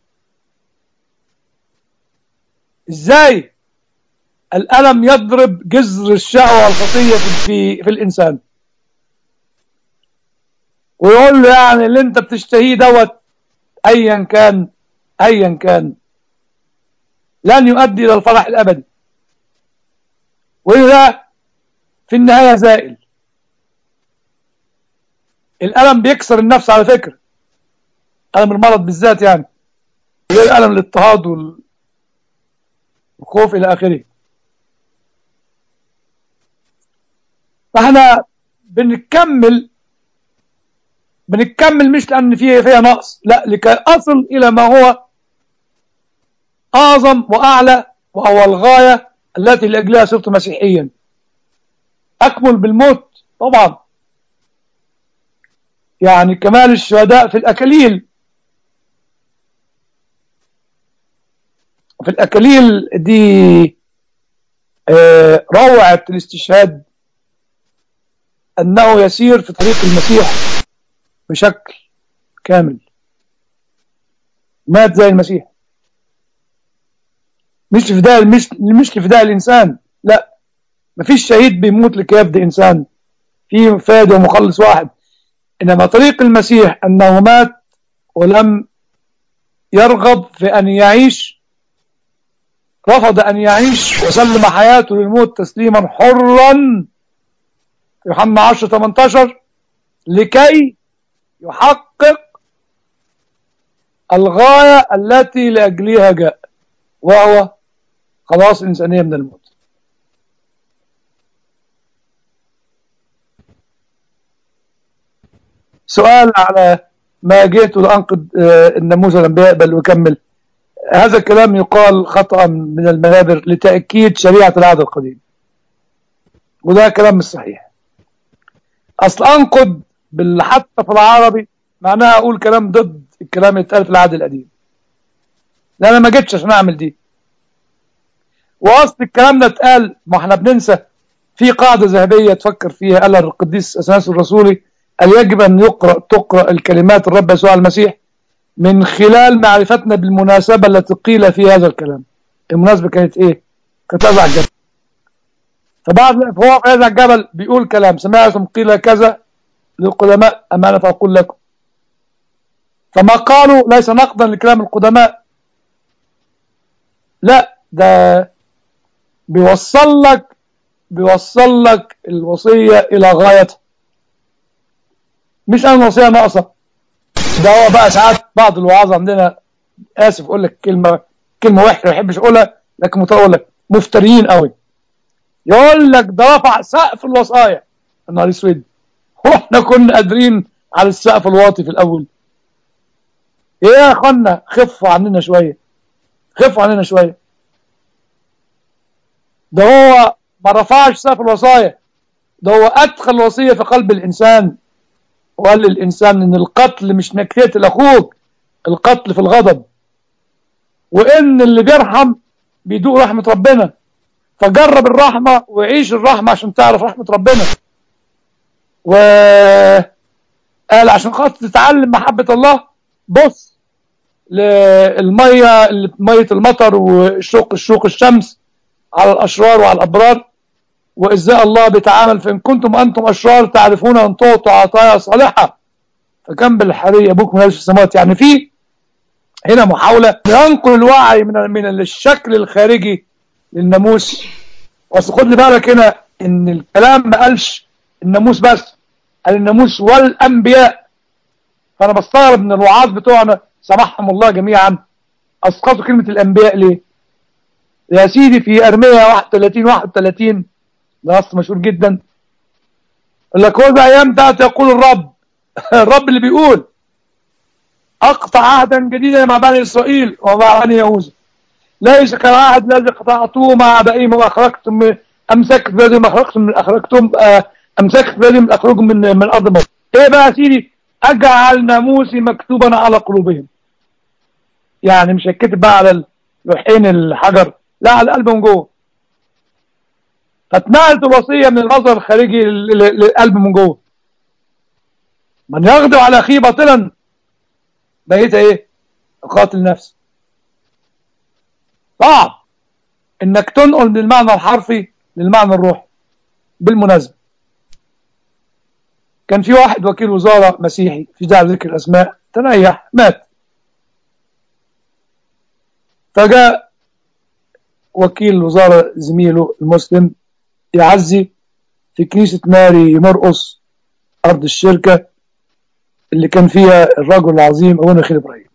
ازاي؟ الألم يضرب جذر الشهوة والخطية في الإنسان، ويقول له يعني اللي انت بتشتهيه دوت ايا كان لن يؤدي الى الفرح الابدي، وإذا في النهاية زائل. الألم بيكسر النفس على فكرة، ألم المرض بالذات يعني، غير ألم الاضطهاد والخوف إلى آخره. فاحنا بنكمل مش لأن فيها نقص، لا، لكي أصل إلى ما هو أعظم وأعلى، وهو الغاية التي لأجلها صرت مسيحيا. أكمل بالموت طبعا. يعني كمال الشهداء في الأكاليل. في الأكاليل دي روعة الاستشهاد أنه يسير في طريق المسيح بشكل كامل، مات زي المسيح، مش لفداء الإنسان، لا، مفيش شهيد بيموت لكي يفدي إنسان، في فادي ومخلص واحد. إنما طريق المسيح أنه مات ولم يرغب في أن يعيش، رفض أن يعيش وسلم حياته للموت تسليما حرا في يوحنا 10:18 لكي يحقق الغاية التي لأجلها جاء، وهو خلاص الإنسانية من الموت. سؤال على ما جئت لأنقض الناموس الأنبياء بل وكمل. هذا الكلام يقال خطأ من المنابر لتأكيد شريعة العهد القديم، وده كلام مش صحيح. أصل أنقض حتى في العربي معناها أقول كلام ضد الكلام اللي اتقال في العهد القديم، لأن أنا ما جيتش عشان أعمل دي. وأصل الكلام ده اتقال، ما احنا بننسى في قاعدة ذهبية تفكر فيها قالها القديس أثناسيوس الرسولي، قال يجب أن تقرأ الكلمات الرب يسوع المسيح من خلال معرفتنا بالمناسبة التي قيل في هذا الكلام. المناسبة كانت إيه؟ كانت هذا الجبل. فهو في هذا الجبل بيقول كلام سمعتم قيل كذا للقدماء أما أنا فأقول لكم. فما قالوا ليس نقدا لكلام القدماء، لا، ده بيوصل لك الوصية إلى غايتها، مش أن الوصية ناقصة. ده هو بقى ساعات بعض الوعاظ عندنا، آسف أقول لك كلمة وحشة ما بحبش أقولها، لكن أقول لك مفتريين قوي. يقول لك ده رفع سقف الوصايا. النهار اسود، واحنا كنا قادرين على السقف الواطي في الأول. إيه يا أخوانا، خفوا عننا شوية، خفوا عننا شوية. ده هو ما رفعش سقف الوصايا، ده هو أدخل الوصية في قلب الإنسان، وقال للإنسان إن القتل مش نكتة لأخوك، القتل في الغضب، وإن اللي بيرحم بيدوق رحمة ربنا. فجرب الرحمة وعيش الرحمة عشان تعرف رحمة ربنا. وقال عشان خاطر تتعلم محبة الله، بص للمية، مية المطر والشوق الشمس على الأشرار وعلى الأبرار، وإزاي الله بيتعامل. فإن كنتم أنتم أشرار تعرفون أن تعطوا عطايا صالحة فكم بالحري أبوك من السماوات. يعني في هنا محاولة لننقل الوعي من الشكل الخارجي للناموس. بس خد لي بالك هنا ان الكلام ما قالش الناموس بس، قال الناموس والانبياء. فانا بستغرب من الوعاظ بتوعنا سمحهم الله جميعا اسقطوا كلمه الانبياء ليه؟ يا سيدي في ارميا 31 ده نص مشهور جدا، يقول لك هو ايام تاتي يقول الرب الرب اللي بيقول اقطع عهدا جديدا مع بني اسرائيل ومع بني يهوذا، ليس كالعهد الذي قطعتوه مع ابائهم واخرجتم امسكت بيدهم اخرجتم امسكت بيدهم اخرجهم من ارض مصر. ايه بقى يا سيدي؟ اجعل ناموسي مكتوبا على قلوبهم. يعني مش هيتكتب بقى على لوحين الحجر، لا، على القلب من جوه. فاتنقلت الوصيه من المظهر الخارجي للقلب من جوه. من يغدو على اخيه باطلا بقيت ايه؟ قاتل نفس. صعب انك تنقل من المعنى الحرفي للمعنى الروحي. بالمناسبة كان في واحد وكيل وزارة مسيحي، في داعي ذكر الأسماء، تنيح مات. فجاء وكيل الوزارة زميله المسلم يعزي في كنيسة ماري مرقس أرض الشركة اللي كان فيها الرجل العظيم أبونا خير إبراهيم.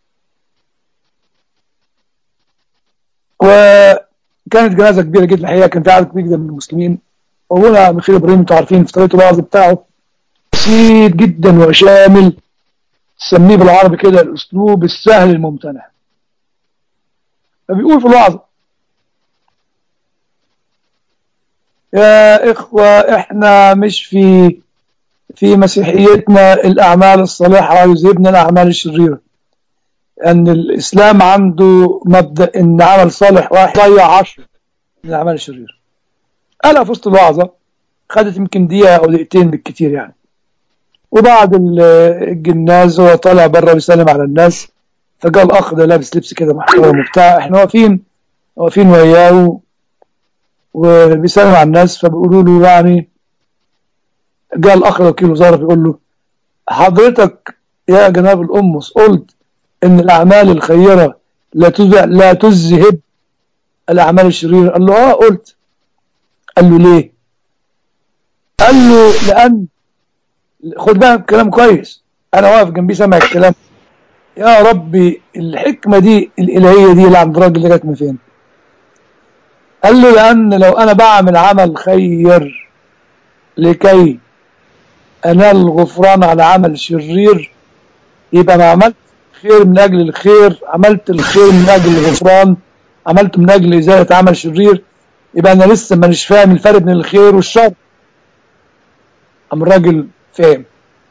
وكانت جنازة كبيرة جدا الحقيقة، كان في عدد كبير جدا من المسلمين. أبونا خير إبراهيم انتوا عارفين في طريقة الوعظ بتاعه بسيط جدا وشامل، سميه بالعربي كده الأسلوب السهل الممتنع. فبيقول في الوعظ يا إخوة إحنا مش في مسيحيتنا الأعمال الصالحة يذهبنا الأعمال الشريرة، أن الإسلام عنده مبدأ إن عمل صالح واحد ضيع 10 من الأعمال الشريرة. أنا في وسط الوعظة خدت يمكن دقيقة أو دقيقتين بالكتير يعني، وبعد الجناز هو طالع بره بيسلم على الناس، فجاء الأخ ده لابس لبس كده محترم وبتاع، إحنا واقفين وياه وبيسلم على الناس، فبيقولوا له يعني، جاء الأخ وكيل وزارة بيقول له حضرتك يا جناب الأمس قلت إن الأعمال الخيرة لا تذهب الأعمال الشريرة. قال له قلت. قال له ليه؟ قال له لأن، خد بقى الكلام كويس، أنا واقف جنبي سامع الكلام، يا ربي الحكمة دي الإلهية دي اللي عند الراجل جت من فين؟ قال له لأن لو أنا بعمل عمل خير لكي أنال الغفران على عمل شرير، يبقى ما عملت خير من أجل الخير، عملت الخير من أجل الغفران، عملت من أجل إزالة عمل شرير، يبقى أنا لسه مانيش فاهم الفرق بين الخير والشر. أم الراجل فاهم.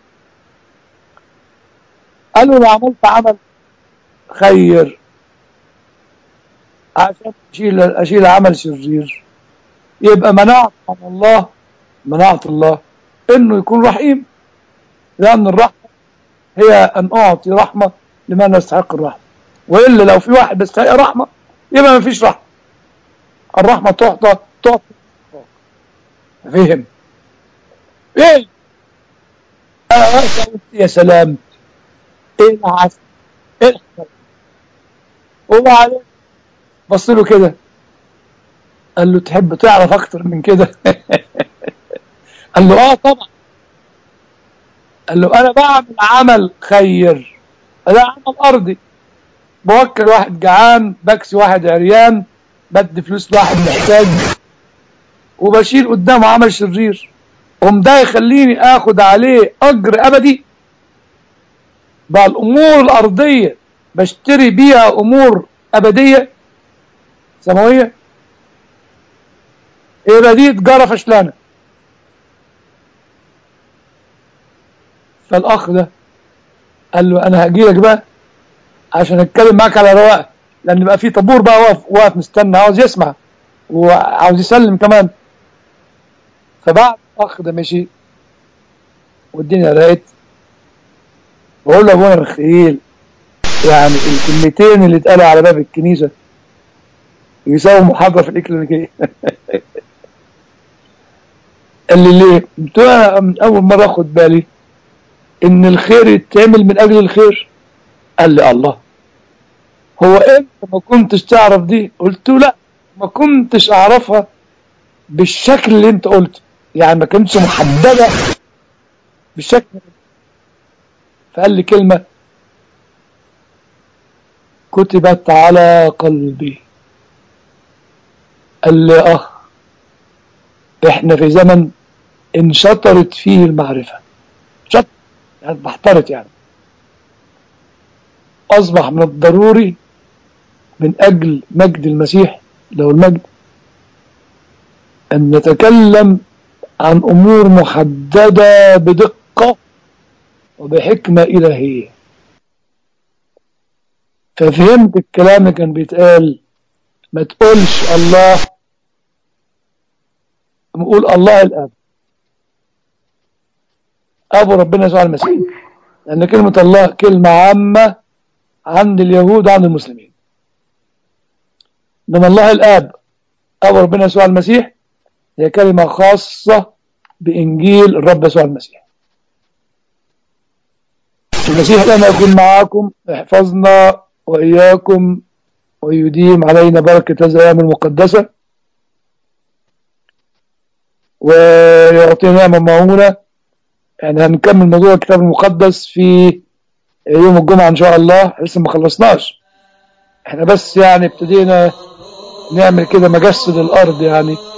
قال له لو عملت عمل خير عشان أشيل عمل شرير، يبقى منعت الله إنه يكون رحيم، لأن الرحمة هي أن أعطي رحمة لمن يستحق الرحمة، وإلا لو في واحد بيستحق رحمة يبقى ما فيش رحمة. الرحمة تعطى. فهم ايه؟ يا سلام، ايه العسل، ايه الحسن. وبعدين بص له كده، قال له تحب تعرف اكتر من كده؟ قال له طبعا. قال له انا بعمل عمل خير، ده عمل ارضي، بوكل واحد جعان، بكسي واحد عريان، بدي فلوس لواحد محتاج، وبشيل قدامه عمل شرير، ده يخليني اخد عليه اجر ابدي؟ بقى الامور الارضيه بشتري بيها امور ابديه سماويه؟ يبقى دي تجاره فشلانه. فالاخ ده قال له انا هاجي لك بقى عشان اتكلم معاك على رواق، لان بقى في طابور بقى واقف مستنى، عاوز يسمع وعاوز يسلم كمان. فبعد الاخ ده مشي والدنيا راقت، بقول له ابونا مخيل، يعني الكلمتين اللي اتقالوا على باب الكنيسه يساووا محاضره في الاكلينيكيه. قال لي ليه؟ قلت له من اول مره اخد بالي ان الخير يتعمل من اجل الخير. قال لي الله، هو انت ما كنتش تعرف دي؟ قلت له لا، ما كنتش اعرفها بالشكل اللي انت قلته، يعني ما كانتش محدده بالشكل. فقال لي كلمه كتبت على قلبي، قال لي احنا في زمن انشطرت فيه المعرفه، شط يعني بحترت، يعني اصبح من الضروري من اجل مجد المسيح له المجد ان نتكلم عن امور محدده بدقه وبحكمه الهيه. ففهمت الكلام اللي كان بيتقال، ما تقولش الله، نقول الله الاب، ابو ربنا يسوع المسيح، لان كلمه الله كلمه عامه عند اليهود وعند المسلمين، انما الله الاب ابو ربنا يسوع المسيح هي كلمه خاصه بانجيل الرب يسوع المسيح. المسيح لما يكون معاكم يحفظنا واياكم ويديم علينا بركه هذه الايام المقدسه، ويعطينا نعمه معونه. يعني هنكمل موضوع الكتاب المقدس في يوم الجمعه ان شاء الله، لسه ما خلصناش، احنا بس يعني ابتدينا نعمل كده مجسد الارض يعني